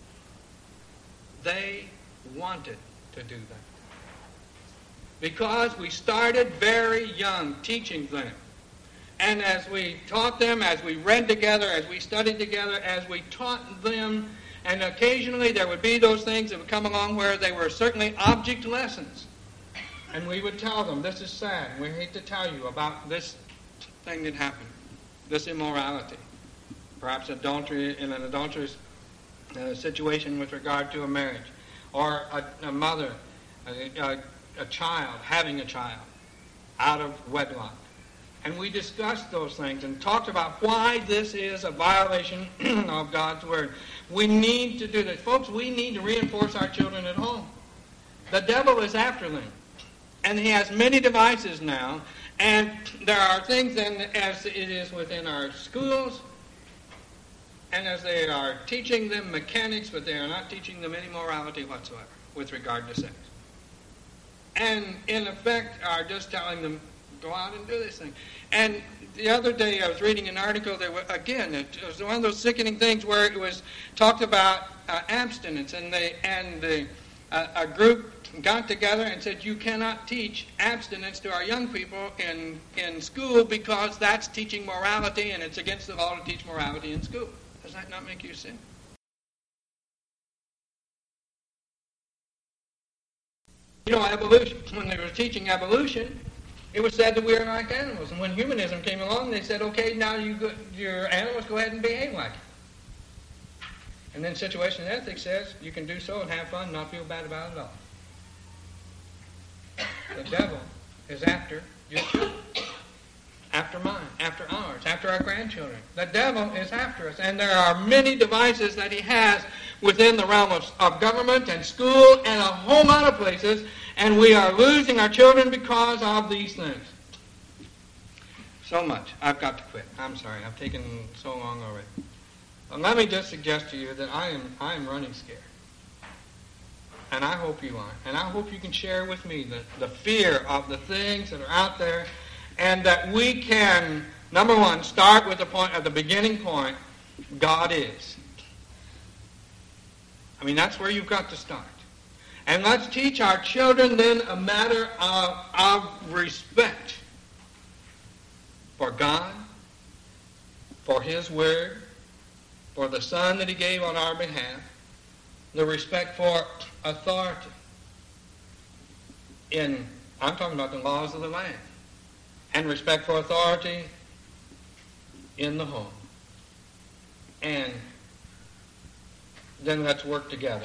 Speaker 1: They wanted to do that. Because we started very young teaching them. And as we taught them, as we read together, as we studied together, as we taught them, and occasionally there would be those things that would come along where they were certainly object lessons. And we would tell them, this is sad. We hate to tell you about this thing that happened, this immorality. Perhaps adultery in an adulterous situation with regard to a marriage. or a mother, a child, having a child out of wedlock. And we discussed those things and talked about why this is a violation of God's Word. We need to do this. Folks, we need to reinforce our children at home. The devil is after them. And he has many devices now. And there are things then, as it is within our schools, and as they are teaching them mechanics, but they are not teaching them any morality whatsoever with regard to sex. And in effect are just telling them, go out and do this thing. And the other day I was reading an article that, again, it was one of those sickening things where it was talked about abstinence, and a group got together and said, you cannot teach abstinence to our young people in school because that's teaching morality, and it's against the law to teach morality in school. Does that not make you sick? You know, evolution, when they were teaching evolution, it was said that we are like animals. And when humanism came along, they said, okay, now your animals go ahead and behave like it. And then situational ethics says you can do so and have fun and not feel bad about it at all. The devil is after your children, after mine, after ours, after our grandchildren. The devil is after us. And there are many devices that he has within the realm of government and school and a whole lot of places. And we are losing our children because of these things. So much. I've got to quit. I'm sorry. I've taken so long already. Let me just suggest to you that I am running scared. And I hope you are. And I hope you can share with me the fear of the things that are out there, and that we can, number one, start with the point, at the beginning point, God is. I mean, that's where you've got to start. And let's teach our children then a matter of respect for God, for His Word, for the Son that He gave on our behalf, the respect for authority. I'm talking about the laws of the land, and respect for authority in the home. And then let's work together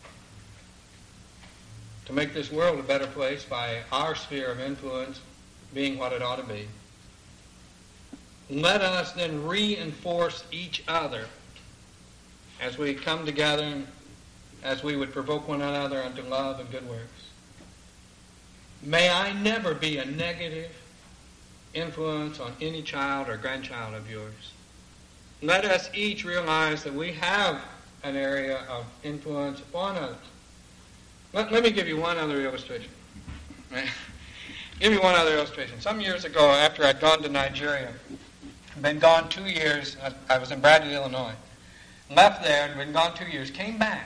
Speaker 1: to make this world a better place by our sphere of influence being what it ought to be. Let us then reinforce each other as we come together and as we would provoke one another unto love and good works. May I never be a negative influence on any child or grandchild of yours. Let us each realize that we have an area of influence upon others. Let me give you one other illustration. Give you one other illustration. Some years ago, after I'd gone to Nigeria, been gone 2 years, I was in Bradley, Illinois. Left there, and been gone 2 years, came back.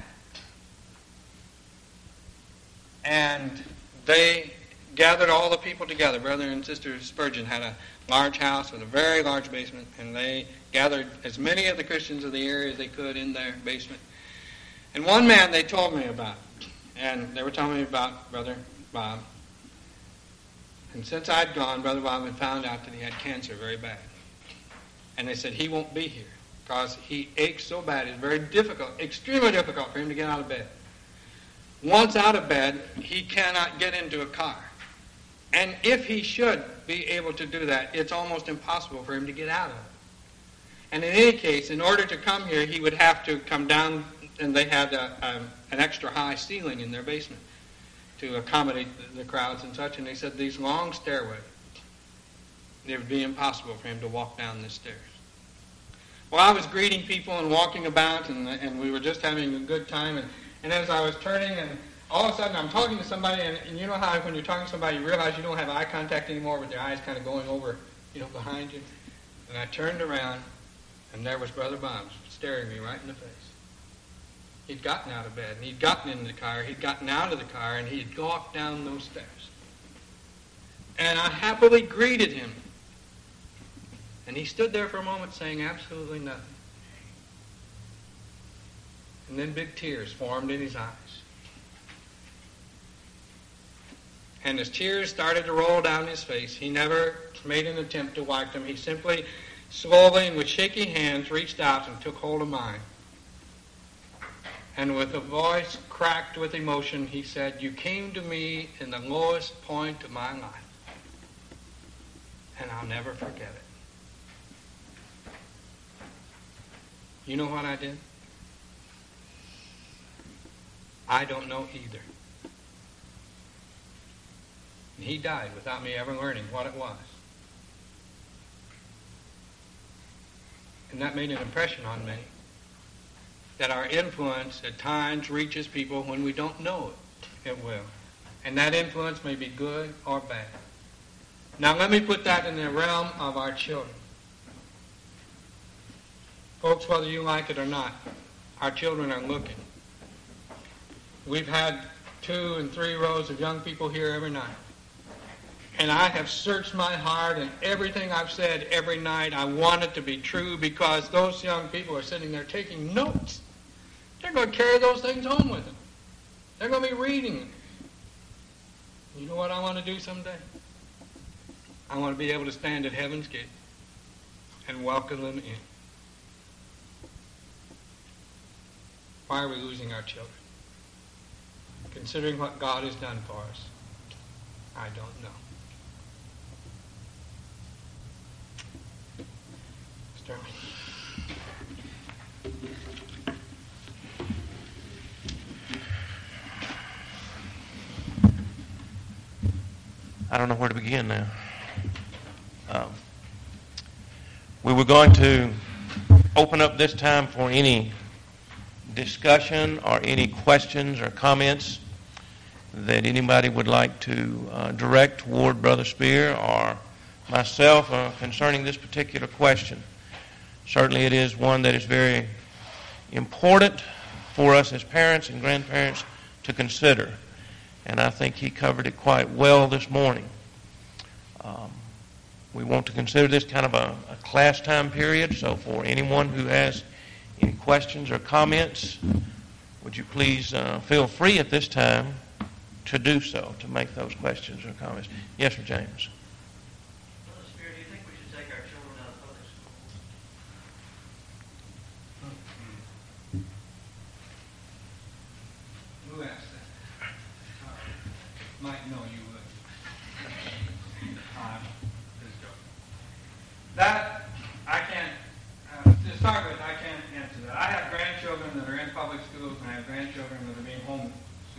Speaker 1: And they gathered all the people together. Brother and Sister Spurgeon had a large house with a very large basement, and they gathered as many of the Christians of the area as they could in their basement. And one man they told me about, and they were telling me about Brother Bob. And since I'd gone, Brother Bob had found out that he had cancer very bad. And they said he won't be here because he aches so bad. It's very difficult, extremely difficult for him to get out of bed. Once out of bed, he cannot get into a car. And if he should be able to do that, it's almost impossible for him to get out of it. And in any case, in order to come here, he would have to come down, and they had an extra high ceiling in their basement to accommodate the crowds and such. And they said these long stairways, it would be impossible for him to walk down the stairs. Well, I was greeting people and walking about, and we were just having a good time. And as I was turning, and all of a sudden I'm talking to somebody, and you know how when you're talking to somebody, you realize you don't have eye contact anymore with your eyes kind of going over, behind you. And I turned around, and there was Brother Bob staring me right in the face. He'd gotten out of bed, and he'd gotten into the car, he'd gotten out of the car, and he'd walked down those stairs. And I happily greeted him. And he stood there for a moment saying absolutely nothing. And then big tears formed in his eyes. And as tears started to roll down his face, he never made an attempt to wipe them. He simply, slowly and with shaky hands, reached out and took hold of mine. And with a voice cracked with emotion, he said, "You came to me in the lowest point of my life, and I'll never forget it." You know what I did? I don't know either. And he died without me ever learning what it was. And that made an impression on me, that our influence at times reaches people when we don't know it will. And that influence may be good or bad. Now let me put that in the realm of our children. Folks, whether you like it or not, our children are looking. We've had 2 and 3 rows of young people here every night. And I have searched my heart, and everything I've said every night, I want it to be true, because those young people are sitting there taking notes. They're going to carry those things home with them. They're going to be reading them. You know what I want to do someday? I want to be able to stand at heaven's gate and welcome them in. Why are we losing our children? Considering what God has done for us, I don't know. Sterling.
Speaker 2: I don't know where to begin now. We were going to open up this time for any discussion or any questions or comments that anybody would like to direct toward Brother Spear or myself concerning this particular question. Certainly it is one that is very important for us as parents and grandparents to consider. And I think he covered it quite well this morning. We want to consider this kind of a class time period, so for anyone who has any questions or comments, would you please feel free at this time to do so, to make those questions or comments. Yes, sir, James.
Speaker 3: Brother Spear, do you think we should take our children out of public schools?
Speaker 1: Who asked that? Mike, no, you would. Just joking. That, I can't, to start with, I can't answer that. I have grandchildren that are in public schools, and I have grandchildren that are being homeschooled.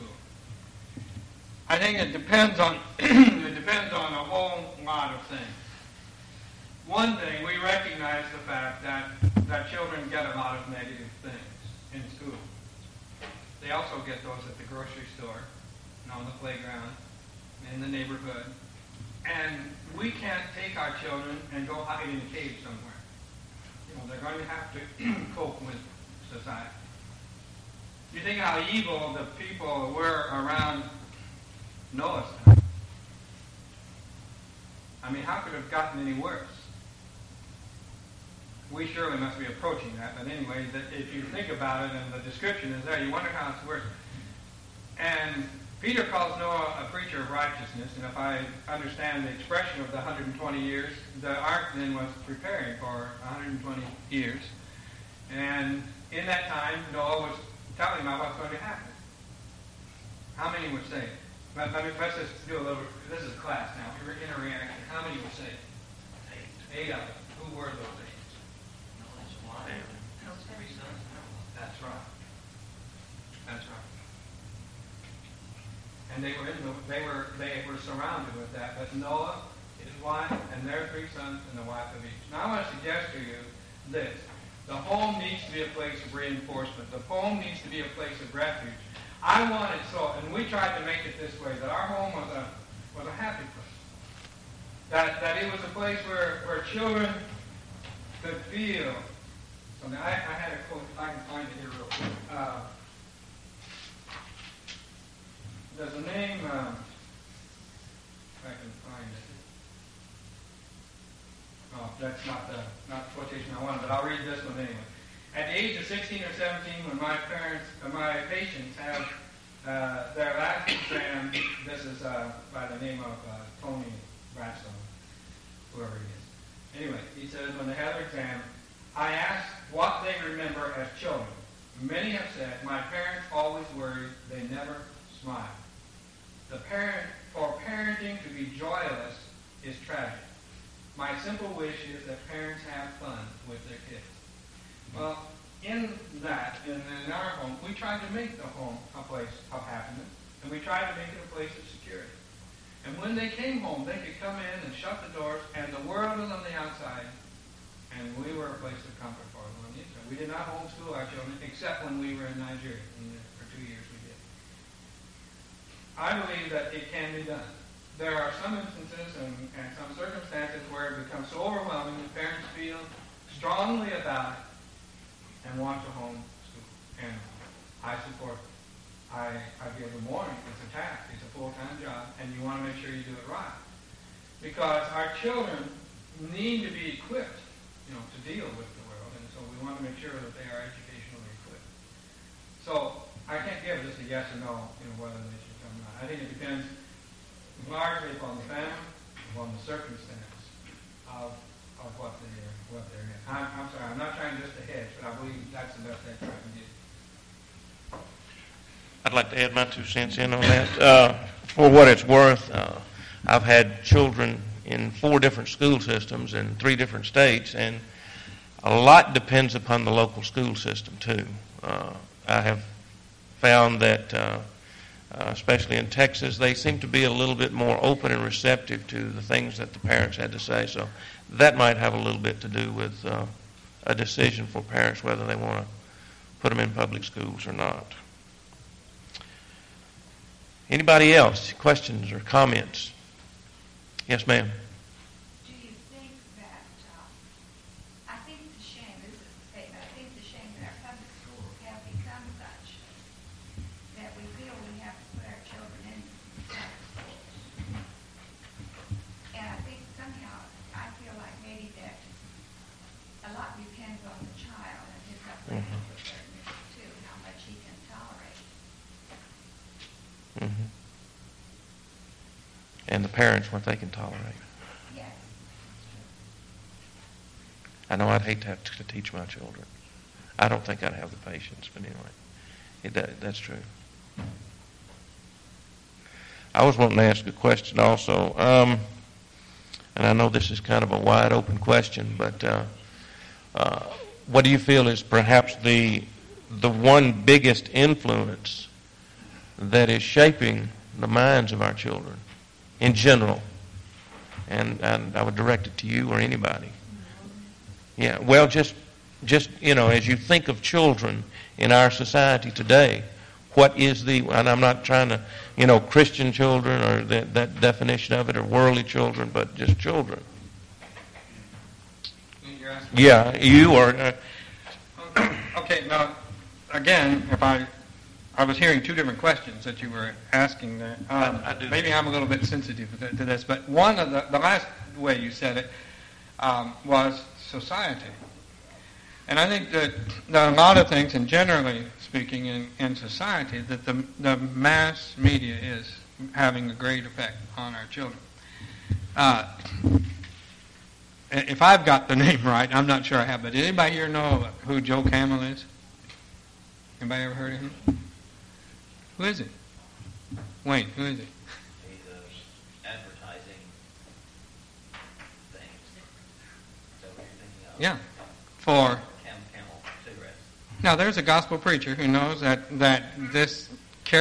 Speaker 1: I think it depends on a whole lot of things. One thing, we recognize the fact that children get a lot of negative things in school. They also get those at the grocery store, and on the playground, in the neighborhood. And we can't take our children and go hide in a cave somewhere. You know, they're going to have to cope with society. You think how evil the people were around Noah's time. I mean, how could it have gotten any worse? We surely must be approaching that, but anyway, if you think about it, and the description is there, you wonder how it's worse. And Peter calls Noah a preacher of righteousness, and if I understand the expression of the 120 years, the ark then was preparing for 120 years. And in that time, Noah was telling them what's going to happen. How many would say? Let's just do a little, this is class now, interaction. How many would say? 8. 8 of them. Who were those 8?
Speaker 3: Noah's wife. 3 sons.
Speaker 1: That's right. That's right. And they were surrounded with that. But Noah, his wife, and their 3 sons, and the wife of each. Now I want to suggest to you this. The home needs to be a place of reinforcement. The home needs to be a place of refuge. I want it so, and we tried to make it this way, that our home was a happy place. That it was a place where children could feel something. I had a quote, if I can find it here real quick. There's a name, if I can find it. Oh, that's not the quotation I wanted, but I'll read this one anyway. At the age of 16 or 17, when my patients have their last exam, this is by the name of Tony Braxton, whoever he is. Anyway, he says when they have their exam, I ask what they remember as children. Many have said, my parents always worried, they never smiled. For parenting to be joyless is tragic. My simple wish is that parents have fun with their kids. Well, in our home, we tried to make the home a place of happiness, and we tried to make it a place of security. And when they came home, they could come in and shut the doors, and the world was on the outside, and we were a place of comfort for them on the inside. We did not homeschool our children, except when we were in Nigeria. For 2 years we did. I believe that it can be done. There are some instances and some circumstances where it becomes so overwhelming that parents feel strongly about it and want to homeschool. And I support it. I give them warning. It's a task. It's a full-time job, and you want to make sure you do it right. Because our children need to be equipped, to deal with the world, and so we want to make sure that they are educationally equipped. So I can't give just a yes or no, whether they should come or not. I think it depends largely upon the family, upon the circumstance of what they're in. I'm sorry, I'm not trying just to hedge, but I believe that's the best answer I can give.
Speaker 2: I'd like to add my 2 cents in on that. For what it's worth, I've had children in 4 different school systems in 3 different states, and a lot depends upon the local school system, too. I have found that, especially in Texas, they seem to be a little bit more open and receptive to the things that the parents had to say, so that might have a little bit to do with a decision for parents whether they want to put them in public schools or not. Anybody else? Questions or comments? Yes, ma'am.
Speaker 4: Do you think that, I think it's a shame, this is a statement, I think it's a shame that our public schools have become such that we feel we have to put our children in public schools. And I think somehow, I feel like maybe that a lot depends on the child and his upbringing to a certain degree too, how much he can tolerate.
Speaker 2: Mm-hmm. And the parents, what they can tolerate.
Speaker 4: Yes.
Speaker 2: I know I'd hate to have to teach my children. I don't think I'd have the patience, but anyway, that's true. I was wanting to ask a question also, and I know this is kind of a wide open question, but what do you feel is perhaps the one biggest influence that is shaping the minds of our children in general? And I would direct it to you or anybody. Yeah, well, just as you think of children in our society today, what is and I'm not trying to, Christian children or that definition of it, or worldly children, but just children.
Speaker 1: You're asking
Speaker 2: Yeah, you or...
Speaker 1: Okay, now, again, if I was hearing 2 different questions that you were asking there.
Speaker 2: I do.
Speaker 1: Maybe I'm a little bit sensitive to this, but one of the last way you said it was society. And I think that there are a lot of things, and generally speaking in society, that the mass media is having a great effect on our children. If I've got the name right, I'm not sure I have, but did anybody here know who Joe Camel is? Anybody ever heard of him? Who is it? Wayne, who is it?
Speaker 3: He's advertising things. Is that what you're thinking of?
Speaker 1: Yeah. For
Speaker 3: Camel cigarettes.
Speaker 1: now, there's a gospel preacher who knows that this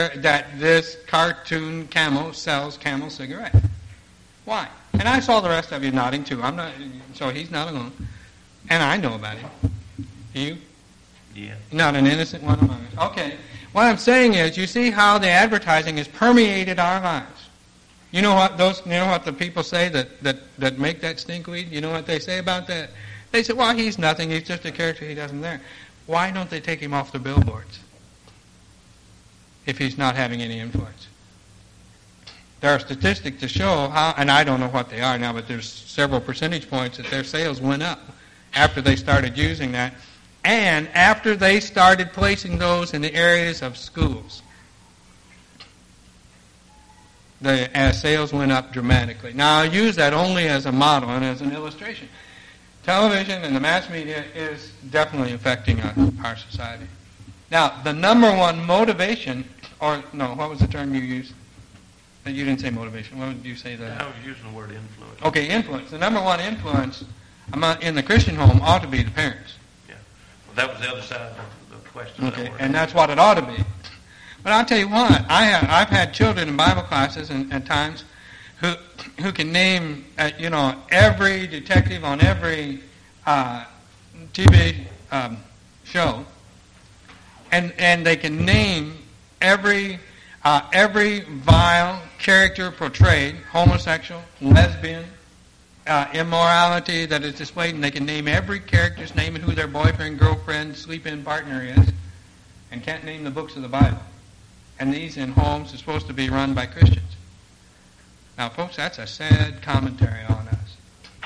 Speaker 1: cartoon camel sells Camel cigarettes. Why? And I saw the rest of you nodding too. So he's not alone. And I know about him. You?
Speaker 2: Yeah.
Speaker 1: Not an innocent one among us. Okay. What I'm saying is, you see how the advertising has permeated our lives. You know what the people say that make that stinkweed? You know what they say about that? They say, well, he's nothing. He's just a character. He doesn't there. Why don't they take him off the billboards if he's not having any influence? There are statistics to show how, and I don't know what they are now, but there's several percentage points that their sales went up after they started using that, and after they started placing those in the areas of schools. The sales went up dramatically. Now, I'll use that only as a model and as an illustration. Television and the mass media is definitely affecting our society. Now, the number one motivation, or no, what was the term you used? You didn't say motivation. What would you say that?
Speaker 2: I was using the word influence.
Speaker 1: Okay, influence. The number one influence in the Christian home ought to be the parents.
Speaker 2: Yeah. Well, that was the other side of the question.
Speaker 1: Okay, and that's what it ought to be. But I'll tell you what, I've had children in Bible classes and at times who can name every detective on every TV show, and they can name every vile character portrayed, homosexual, lesbian, immorality that is displayed, and they can name every character's name and who their boyfriend, girlfriend, sleep-in partner is, and can't name the books of the Bible. And these in homes are supposed to be run by Christians. Now, folks, that's a sad commentary on us.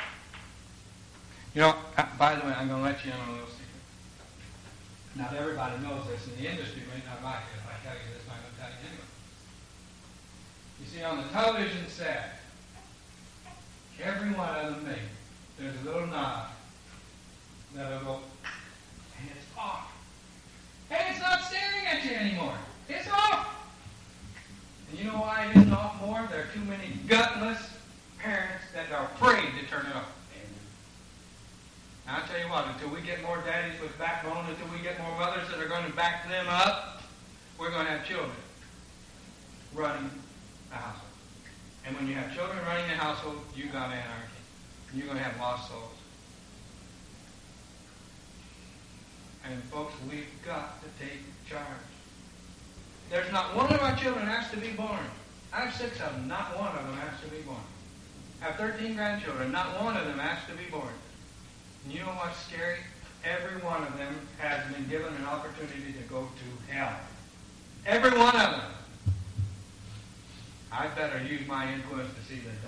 Speaker 1: By the way, I'm going to let you in on a little secret. Not everybody knows this, and the industry may not like it if I tell you this, I'm going to tell you anyway. You see, on the television set, every one of them there's a little knob that'll go, and it's off. Hey, it's not staring at you anymore. It's off. And you know why it isn't off more? There are too many gutless parents that are afraid to turn it off. Now, I'll tell you what, until we get more daddies with backbone, until we get more mothers that are going to back them up, we're going to have children running a household. And when you have children running a household, you got anarchy. You're going to have lost souls. And folks, we've got to take charge. There's not one of our children has to be born. I have 6 of them. Not one of them has to be born. I have 13 grandchildren. Not one of them has to be born. And you know what's scary? Every one of them has been given an opportunity to go to hell. Every one of them. I better use my influence to see they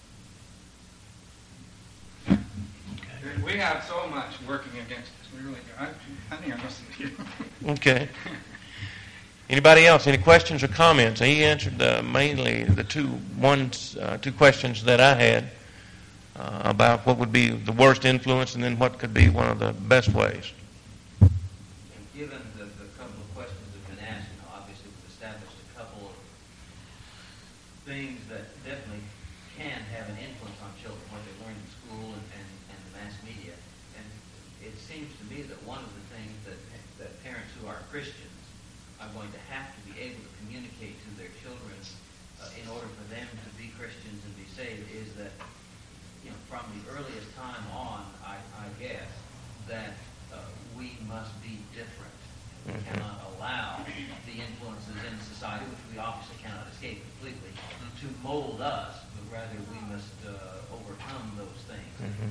Speaker 1: don't. Okay. We have so much working against us. We really do. I think I'm listening to you.
Speaker 2: Okay. Anybody else? Any questions or comments? He answered mainly the two questions that I had about what would be the worst influence and then what could be one of the best ways.
Speaker 5: And given the couple of questions that have been asked, obviously we've established a couple of things that definitely can have an influence on children, what they learn in school and the mass media. And it seems to me that one of the things that parents who are Christians are going to have to be able to communicate to their children in order for them to be Christians and be saved is that, from the earliest time on, I guess, that we must be different. We cannot allow the influences in society, which we obviously cannot escape completely, to mold us, but rather we must overcome those things.
Speaker 2: Mm-hmm.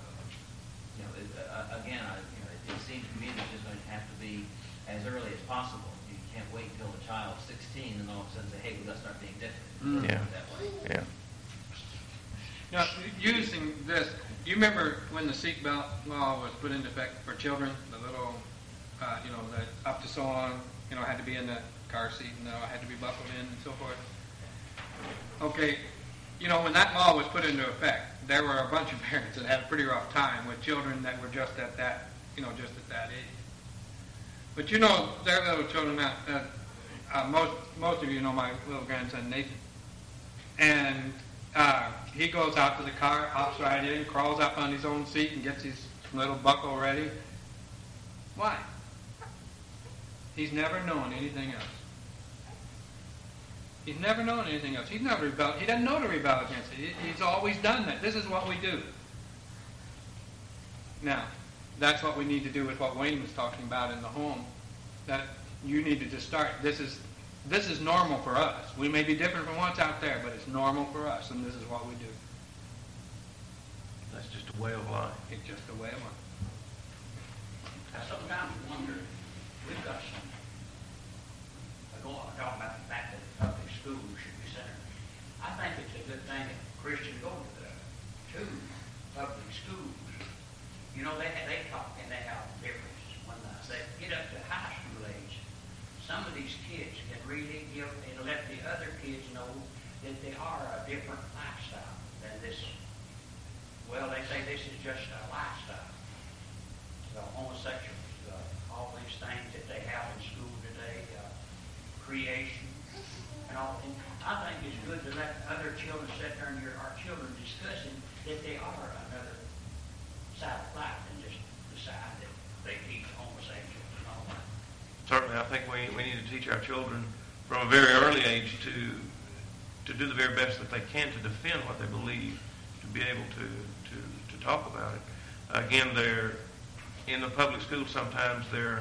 Speaker 5: It seems to me that it's going to have to be as early as possible. You can't wait until the child's 16 and all of a sudden say, hey, we got to start being different.
Speaker 2: Yeah.
Speaker 5: That way.
Speaker 2: Yeah.
Speaker 1: Now, using this, you remember when the seatbelt law was put into effect for children, the little, the up to so on, had to be in the car seat and had to be buckled in and so forth. Okay, when that law was put into effect, there were a bunch of parents that had a pretty rough time with children that were just at that, just at that age. But their little children, most of you know my little grandson Nathan, and he goes out to the car, hops right in, crawls up on his own seat, and gets his little buckle ready. Why? He's never known anything else. He's never known anything else. He's never rebelled. He doesn't know to rebel against it. He's always done that. This is what we do. Now, that's what we need to do with what Wayne was talking about in the home. That you need to just start. This is normal for us. We may be different from what's out there, but it's normal for us, and this is what we do.
Speaker 2: That's just a way of life.
Speaker 1: It's just a way of life.
Speaker 6: I sometimes wonder, we've got some, I go on talking about the fact that public schools should be centered. I think it's a good thing if Christians go to public schools. They talk and they have a difference. When they get up to high school age, some of these kids can really give and let the other kids know that they are a different lifestyle than this. Well, they say this is just a lifestyle. The homosexuals, all these things that they have in school. creation and all things. I think it's good to let other children sit there and hear our children discussing that they are another side of life and just decide that they teach homosexuals and all that.
Speaker 2: Certainly, I think we need to teach our children from a very early age to do the very best that they can to defend what they believe, to be able to talk about it. Again, they're in the public schools. Sometimes they're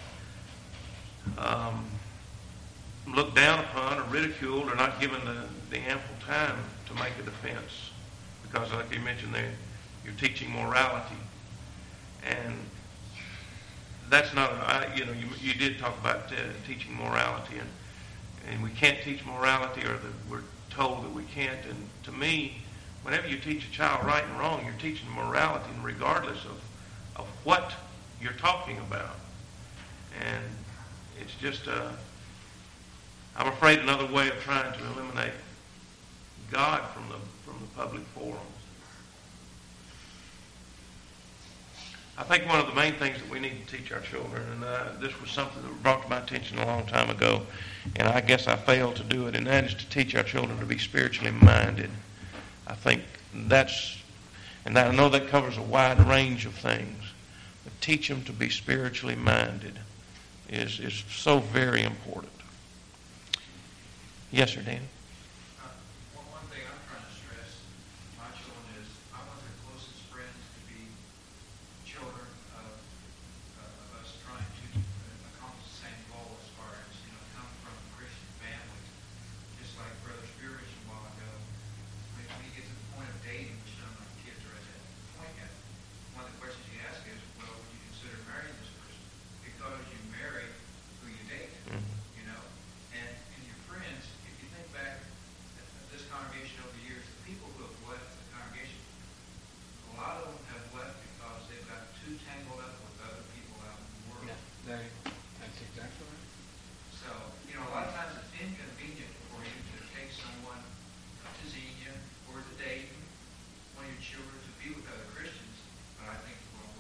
Speaker 2: looked down upon or ridiculed or not given the ample time to make a defense, because, like you mentioned, you're teaching morality, and that's not. You did talk about teaching morality, and we can't teach morality, or we're told that we can't. And to me, whenever you teach a child right and wrong, you're teaching morality, regardless of what you're talking about. And it's just, I'm afraid, another way of trying to eliminate God from the public forums. I think one of the main things that we need to teach our children, and this was something that was brought to my attention a long time ago, and I guess I failed to do it, and that is to teach our children to be spiritually minded. I think and I know that covers a wide range of things, but teach them to be spiritually minded is so very important. Yes, sir, Danny?
Speaker 7: One thing I'm trying to stress to my children is I want their closest friends to be children of us trying to accomplish the same goal as far as, come from a Christian family. Just like Brother Spear mentioned a while ago, when you get to the point of dating, which none of my kids are at that point yet, one of the questions you ask is, well, would you consider marrying this person? Because you marry who you date, and your friends, if you think back at this congregation over the years, the people who have left the congregation, a lot of them have left because they've got too tangled up with other people out in the world.
Speaker 1: Yeah, that's exactly right.
Speaker 7: So, a lot of times it's inconvenient for you to take someone to Xenia or to Dayton, one of your children, to be with other Christians, but I think it will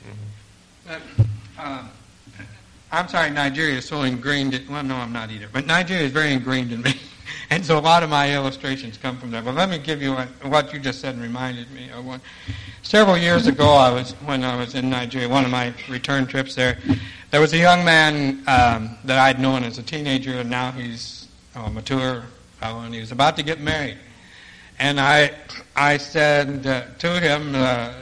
Speaker 7: work.
Speaker 1: I'm sorry, Nigeria is so ingrained. Well, no, I'm not either. But Nigeria is very ingrained in me. And so a lot of my illustrations come from there. But let me give you what you just said and reminded me of one. Several years ago, when I was in Nigeria, one of my return trips there was a young man that I'd known as a teenager, and now he's a mature fellow, and he was about to get married. And I said to him,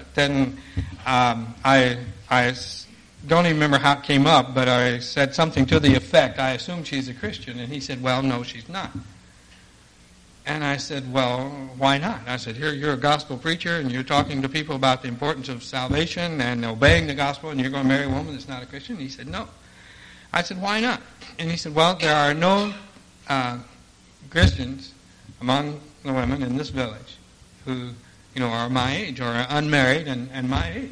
Speaker 1: I don't even remember how it came up, but I said something to the effect, I assume she's a Christian. And he said, well, no, she's not. And I said, well, why not? I said, here, you're a gospel preacher, and you're talking to people about the importance of salvation and obeying the gospel, and you're going to marry a woman that's not a Christian? He said, no. I said, why not? And he said, well, there are no Christians among the women in this village who, are my age or are unmarried and my age.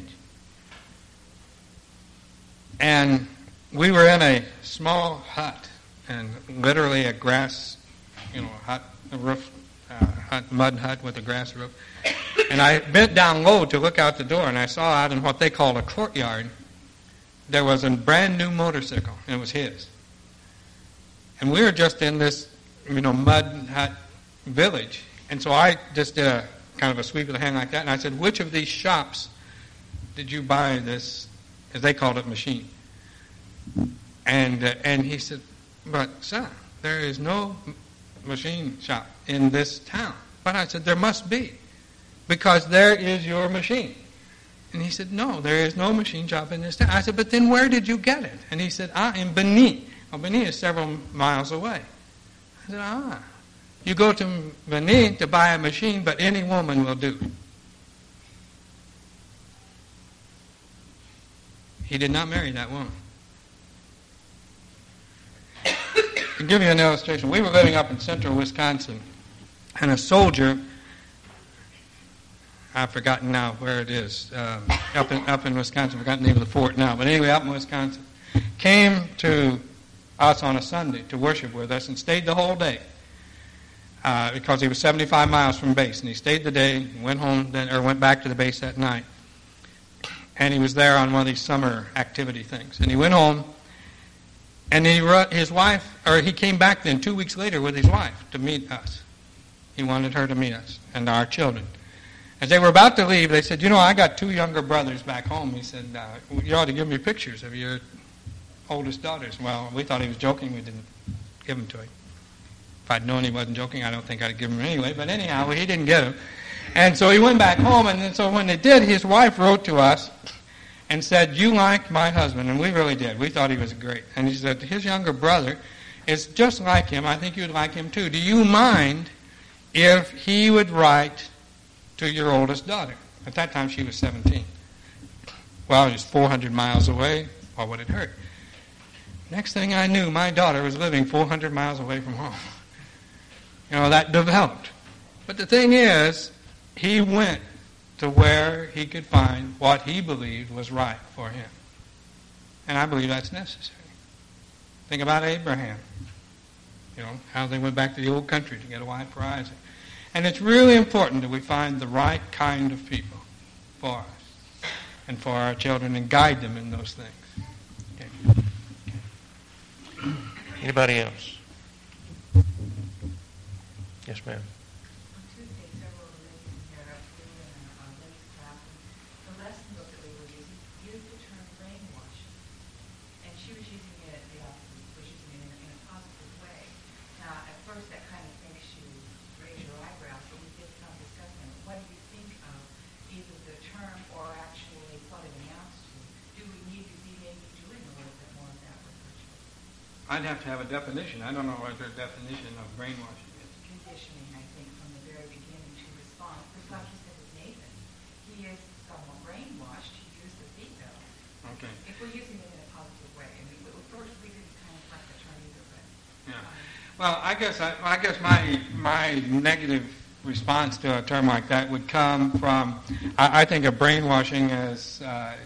Speaker 1: And we were in a small hut, and literally a grass, hut, a roof, mud hut with a grass roof. And I bent down low to look out the door, and I saw out in what they called a courtyard, there was a brand new motorcycle, and it was his. And we were just in this, mud hut village. And so I just did a kind of a sweep of the hand like that, and I said, which of these shops did you buy this, as they called it, machine? And he said, but son, there is no machine shop in this town. But I said, there must be, because there is your machine. And he said, no, there is no machine shop in this town. I said, but then where did you get it? And he said, in Benin. Well, Benin is several miles away. I said, you go to Benin to buy a machine, but any woman will do. He did not marry that woman. To give you an illustration, we were living up in central Wisconsin, and a soldier, I've forgotten now where it is, up in Wisconsin, I've forgotten the name of the fort now, but anyway, up in Wisconsin, came to us on a Sunday to worship with us and stayed the whole day because he was 75 miles from base, and he stayed the day, went home, went back to the base that night. And he was there on one of these summer activity things. And he went home, And his wife, or he came back then 2 weeks later with his wife to meet us. He wanted her to meet us and our children. As they were about to leave, they said, I got 2 younger brothers back home. He said, you ought to give me pictures of your oldest daughters. Well, we thought he was joking. We didn't give them to him. If I'd known he wasn't joking, I don't think I'd give them anyway. But anyhow, he didn't get them. And so he went back home, and then, so when they did, his wife wrote to us and said, you like my husband. And we really did. We thought he was great. And he said, his younger brother is just like him. I think you'd like him too. Do you mind if he would write to your oldest daughter? At that time, she was 17. Well, it was 400 miles away. What would it hurt? Next thing I knew, my daughter was living 400 miles away from home. That developed. But the thing is, he went to where he could find what he believed was right for him. And I believe that's necessary. Think about Abraham. How they went back to the old country to get a wife for Isaac. And it's really important that we find the right kind of people for us and for our children and guide them in those things. Okay.
Speaker 2: Anybody else? Yes, ma'am.
Speaker 8: On Tuesday, several ladies here flew in a ladies' class, and the lesson book that we were using used the term brainwashing, and she was using it in a positive way. Now, at first, that kind of makes you raise your eyebrows, but we did some discussing it. What do you think of either the term or actually what it amounts to? Do we need to be maybe doing a little bit more of that with our children?
Speaker 1: I'd have to have a definition. I don't know what their definition of brainwashing is.
Speaker 8: Conditioning, I think, from the very beginning to respond. Because like you said with Nathan, he is somewhat brainwashed. He used the seatbelt.
Speaker 1: Okay.
Speaker 8: If we're using it in a positive way, and we didn't kind of like the term either, but
Speaker 1: Yeah. Well, I guess my negative response to a term like that would come from, I think of brainwashing as, a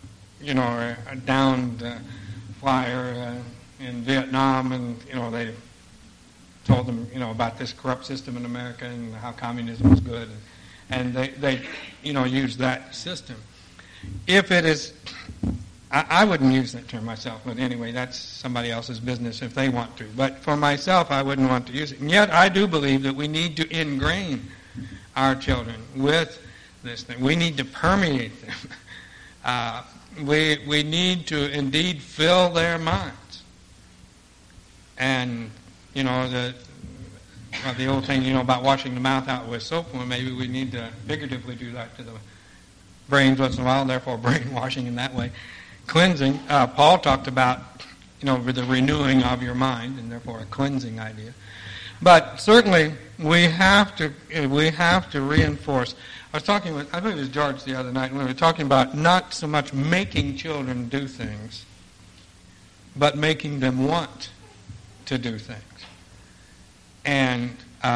Speaker 1: downed flyer in Vietnam, and they told them, about this corrupt system in America and how communism was good, and they use that system. If it is, I wouldn't use that term myself, but anyway, that's somebody else's business if they want to. But for myself, I wouldn't want to use it. And yet, I do believe that we need to ingrain our children with this thing. We need to permeate them. We need to indeed fill their minds. And the old thing, about washing the mouth out with soap, well, maybe we need to figuratively do that to the brains once in a while, therefore brainwashing in that way. Cleansing, Paul talked about, the renewing of your mind, and therefore a cleansing idea. But certainly we have to reinforce. I was talking with, I believe it was George the other night, when we were talking about not so much making children do things, but making them want to do things. And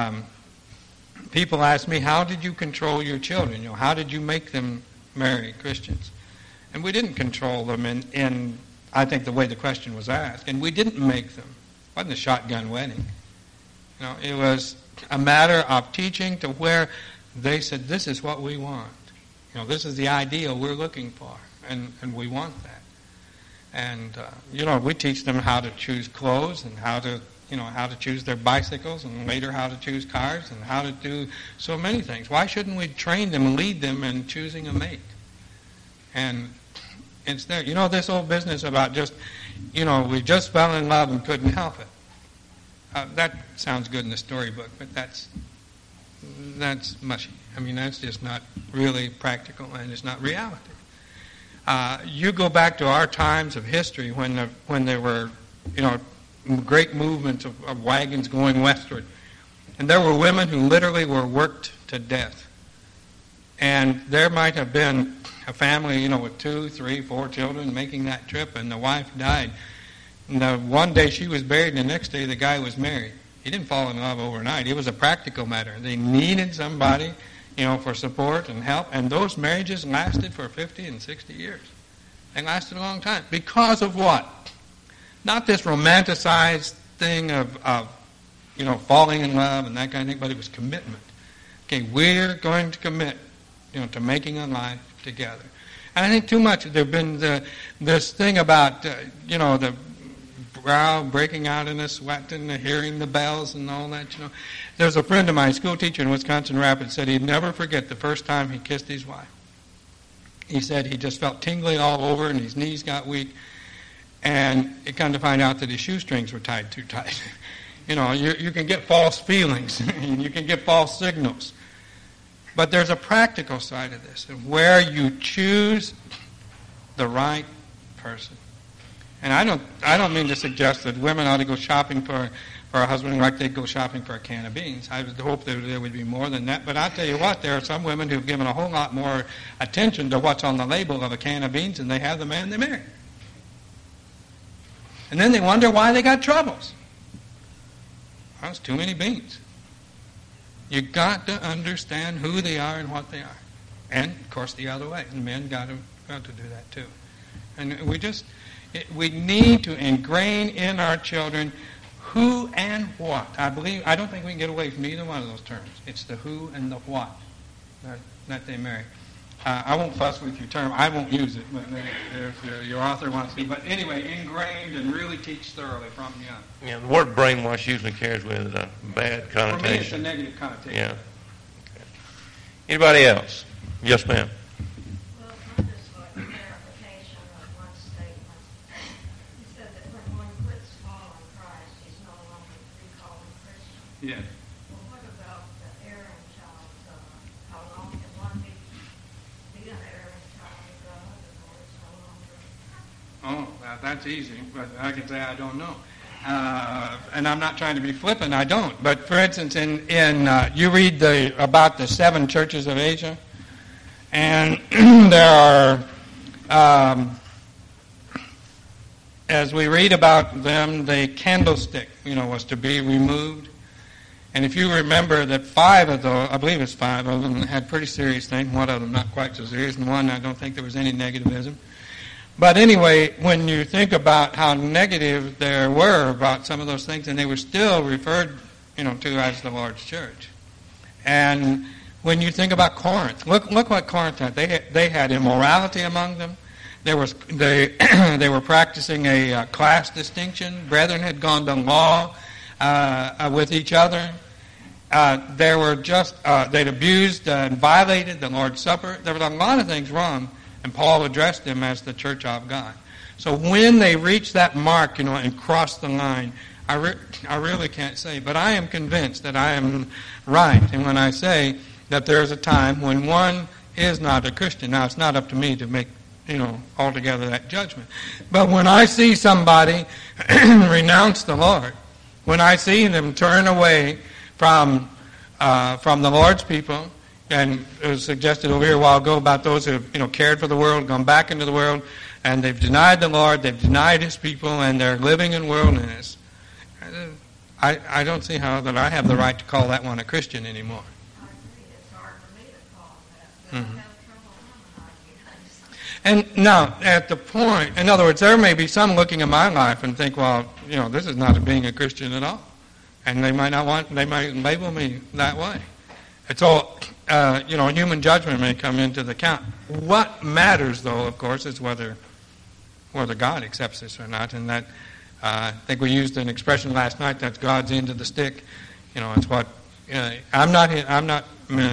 Speaker 1: people ask me, how did you control your children? How did you make them marry Christians? And we didn't control them in I think, the way the question was asked. And we didn't make them. It wasn't a shotgun wedding. It was a matter of teaching to where they said, this is what we want. This is the ideal we're looking for. And we want that. And, we teach them how to choose clothes and how to choose their bicycles, and later how to choose cars, and how to do so many things. Why shouldn't we train them and lead them in choosing a mate? And it's there. This whole business about just, we just fell in love and couldn't help it. That sounds good in the storybook, but that's mushy. That's just not really practical, and it's not reality. You go back to our times of history when there were, great movements of wagons going westward. And there were women who literally were worked to death. And there might have been a family, with 2, 3, 4 children making that trip, and the wife died. And one day she was buried, and the next day the guy was married. He didn't fall in love overnight. It was a practical matter. They needed somebody, for support and help. And those marriages lasted for 50 and 60 years. They lasted a long time. Because of what? Not this romanticized thing of falling in love and that kind of thing, but it was commitment. Okay, we're going to commit, to making a life together. And I think too much there's been this thing about, the brow breaking out in a sweat and hearing the bells and all that, There's a friend of mine, school teacher in Wisconsin Rapids, said he'd never forget the first time he kissed his wife. He said he just felt tingling all over and his knees got weak. And it come to find out that his shoestrings were tied too tight. You can get false feelings and you can get false signals. But there's a practical side of this, where you choose the right person. And I don't mean to suggest that women ought to go shopping for a husband like they go shopping for a can of beans. I would hope that there would be more than that. But I'll tell you what, there are some women who've given a whole lot more attention to what's on the label of a can of beans than they have the man they marry. And then they wonder why they got troubles. Well, it's too many beans. You got to understand who they are and what they are. And, of course, the other way. And men got to do that too. And we need to ingrain in our children who and what. I don't think we can get away from either one of those terms. It's the who and the what that they marry. I won't fuss with your term. I won't use it, but if your author wants to. But anyway, ingrained and really teach thoroughly from young.
Speaker 2: Yeah, the word brainwash usually carries with it a bad connotation.
Speaker 1: For me, it's a negative connotation.
Speaker 2: Yeah. Okay. Anybody else? Yes, ma'am.
Speaker 4: Well, I just like clarification of one statement. He said that when one quits following Christ, he's no longer to be called a Christian.
Speaker 1: Yes.
Speaker 4: Well, what about the erring child? How long can one be an erring child of God before it's no longer?
Speaker 1: Oh, that's easy, but I can say I don't know. And I'm not trying to be flippant, I don't. But for instance, you read about the 7 churches of Asia, and there are, as we read about them, the candlestick, was to be removed. And if you remember that 5 of those, I believe it's 5 of them, had pretty serious things. One of them not quite so serious, and one I don't think there was any negativism. But anyway, when you think about how negative there were about some of those things, and they were still referred, to as the Lord's church. And when you think about Corinth, look what Corinth had. They had immorality among them. They were practicing a class distinction. Brethren had gone to law with each other. They'd abused and violated the Lord's Supper. There was a lot of things wrong. And Paul addressed them as the church of God. So when they reached that mark, and crossed the line, I really can't say. But I am convinced that I am right. And when I say that there is a time when one is not a Christian. Now, it's not up to me to make, altogether that judgment. But when I see somebody renounce the Lord, when I see them turn away from the Lord's people, and it was suggested over here a while ago about those who have, cared for the world, gone back into the world, and they've denied the Lord, they've denied His people, and they're living in worldliness. I don't see how that I have the right to call that one a Christian anymore.
Speaker 4: I agree. It's hard for me to call that. But I have trouble harmonizing.
Speaker 1: And now, at the point, in other words, there may be some looking at my life and think, well, this is not being a Christian at all. And they might label me that way. It's all, human judgment may come into the count. What matters, though, of course, is whether God accepts this or not. And that, I think we used an expression last night, that's God's end of the stick. It's what, I'm not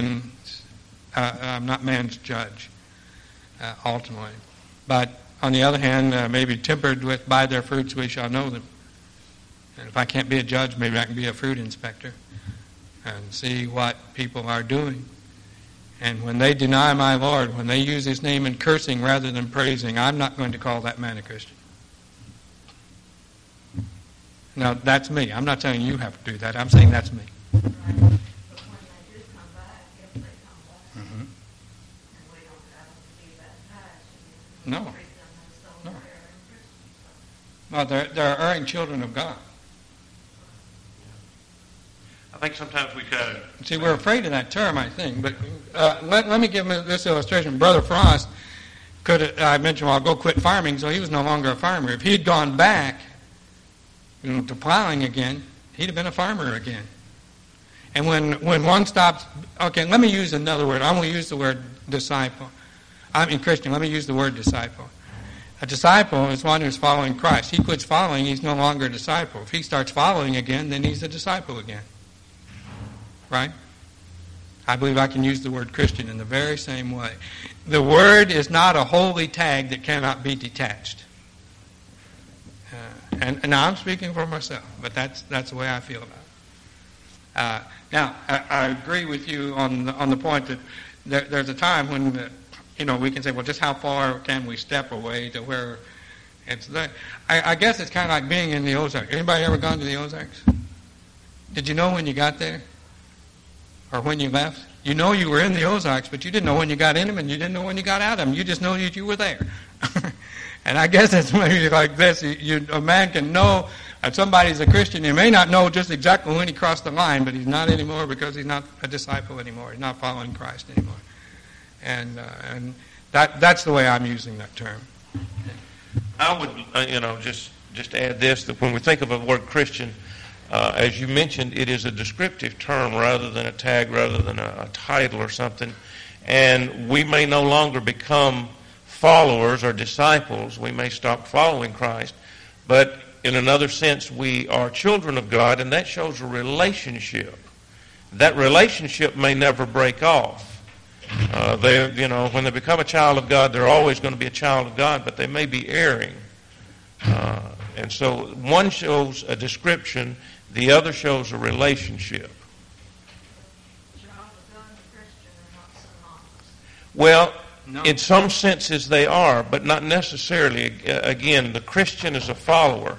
Speaker 1: man's judge, ultimately. But on the other hand, maybe tempered with, by their fruits we shall know them. And if I can't be a judge, maybe I can be a fruit inspector and see what people are doing. And when they deny my Lord, when they use His name in cursing rather than praising, I'm not going to call that man a Christian. Now, that's me. I'm not saying you have to do that. I'm saying that's me.
Speaker 4: Right. But when they do come back, if they come back,
Speaker 1: Mm-hmm.
Speaker 4: and we don't have them to be baptized,
Speaker 1: No.
Speaker 4: treat them as though
Speaker 1: No.
Speaker 4: they're in Christians.
Speaker 1: Well, they're erring children of God.
Speaker 2: I think sometimes we kind of...
Speaker 1: See, we're afraid of that term, I think. But let me give this illustration. Brother Frost I mentioned, well, I'll go quit farming, so he was no longer a farmer. If he'd gone back to plowing again, he'd have been a farmer again. And when one stops... Okay, let me use another word. I'm going to use the word disciple. I mean Christian. Let me use the word disciple. A disciple is one who's following Christ. He quits following, he's no longer a disciple. If he starts following again, then he's a disciple again. Right? I believe I can use the word Christian in the very same way. The word is not a holy tag that cannot be detached. And now I'm speaking for myself, but that's the way I feel about it. Now, I agree with you on the point that there's a time when we can say, well, just how far can we step away to where it's there? I guess it's kind of like being in the Ozarks. Anybody ever gone to the Ozarks? Did you know when you got there? Or when you left? You know you were in the Ozarks, but you didn't know when you got in them and you didn't know when you got out of them. You just know that you were there. And I guess it's maybe like this. A man can know that somebody's a Christian. He may not know just exactly when he crossed the line, but he's not anymore because he's not a disciple anymore. He's not following Christ anymore. And that's the way I'm using that term.
Speaker 2: I would, just add this, that when we think of the word Christian, as you mentioned, it is a descriptive term rather than a tag, rather than a title or something. And we may no longer become followers or disciples. We may stop following Christ. But in another sense, we are children of God, and that shows a relationship. That relationship may never break off. When they become a child of God, they're always going to be a child of God, but they may be erring. And so one shows a description, the other shows a relationship. Well, no. In some senses they are, but not necessarily. Again, the Christian is a follower.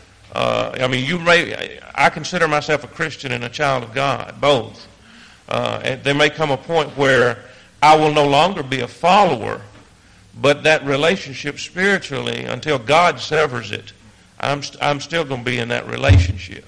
Speaker 2: I consider myself a Christian and a child of God, both. And there may come a point where I will no longer be a follower, but that relationship spiritually, until God severs it, I'm still going to be in that relationship.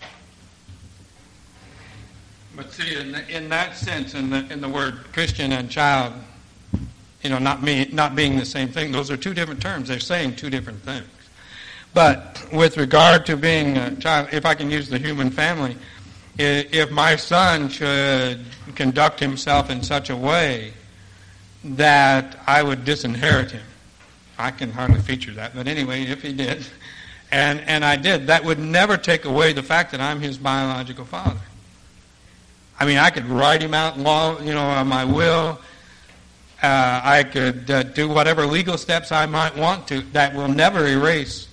Speaker 1: But see, in that sense, in the word Christian and child, not being the same thing, those are two different terms. They're saying two different things. But with regard to being a child, if I can use the human family, if my son should conduct himself in such a way that I would disinherit him, I can hardly feature that, but anyway, if he did, and I did, that would never take away the fact that I'm his biological father. I mean, I could write him out in law, on my will. I could do whatever legal steps I might want to. That will never erase,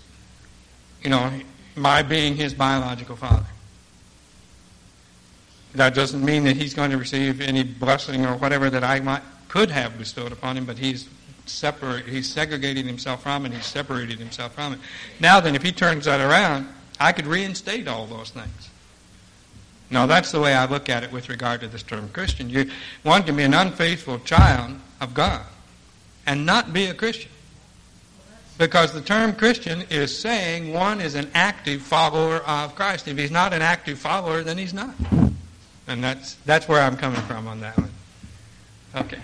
Speaker 1: my being his biological father. That doesn't mean that he's going to receive any blessing or whatever that could have bestowed upon him, but he's segregated himself from it, he's separated himself from it. Now then, if he turns that around, I could reinstate all those things. Now, that's the way I look at it with regard to this term Christian. One can be an unfaithful child of God and not be a Christian. Because the term Christian is saying one is an active follower of Christ. If he's not an active follower, then he's not. And that's where I'm coming from on that one. Okay.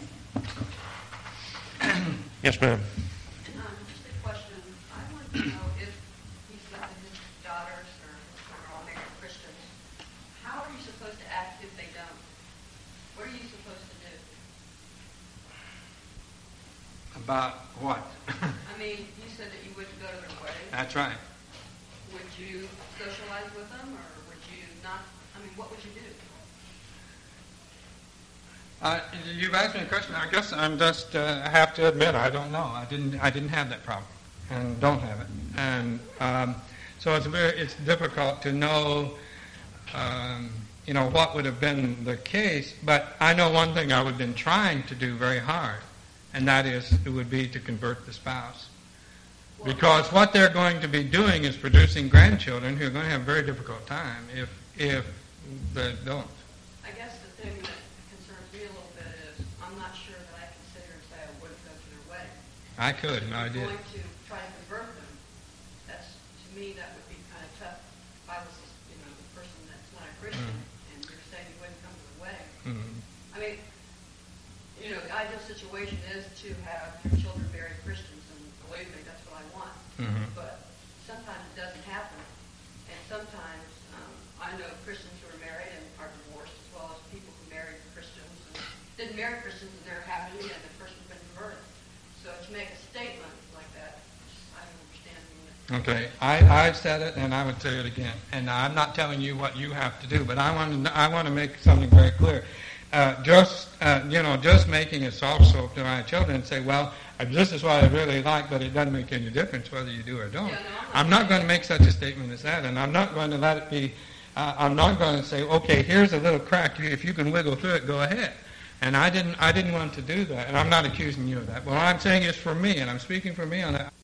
Speaker 2: Yes, ma'am.
Speaker 9: Just a question. I want to know if he's got his daughters or all married Christians, how are you supposed to act if they don't? What are you supposed to do?
Speaker 1: About what?
Speaker 9: I mean, you said that you wouldn't go to their wedding.
Speaker 1: That's right.
Speaker 9: Would you socialize with them, or would you not? I mean, what would you do?
Speaker 1: You've asked me a question. I guess I'm just have to admit I don't know. I didn't have that problem, and don't have it, and so it's difficult to know, what would have been the case. But I know one thing I would have been trying to do very hard, and that is it would be to convert the spouse, because what they're going to be doing is producing grandchildren who are going to have a very difficult time if they don't.
Speaker 9: I guess the thing that concerns me a little bit is I'm not sure that I can sit here and say I wouldn't go to their wedding.
Speaker 1: I could, and I
Speaker 9: If
Speaker 1: did.
Speaker 9: you're going to try and convert them, to me, that would be kind of tough. If I was, the person that's not a Christian, and you're saying you wouldn't come to the wedding.
Speaker 1: Mm-hmm.
Speaker 9: I mean, the ideal situation is to have your children marry Christians, and believe me, that's what I want.
Speaker 1: Mm-hmm.
Speaker 9: But sometimes it doesn't happen, and sometimes I know Christians who are married and are divorced, as well as people who married Christians and didn't marry Christians and they're happy and the person's been converted. So to make a statement like that, I don't
Speaker 1: Okay, I've said it, and I would say it again. And I'm not telling you what you have to do, but I want to make something very clear. Just making a soft soap to my children and say, well, this is what I really like, but it doesn't make any difference whether you do or don't.
Speaker 9: Yeah, no,
Speaker 1: I'm not going to make such a statement as that, and I'm not going to let it be. I'm not going to say, okay, here's a little crack. If you can wiggle through it, go ahead. And I didn't want to do that, and I'm not accusing you of that. What I'm saying is for me, and I'm speaking for me on that.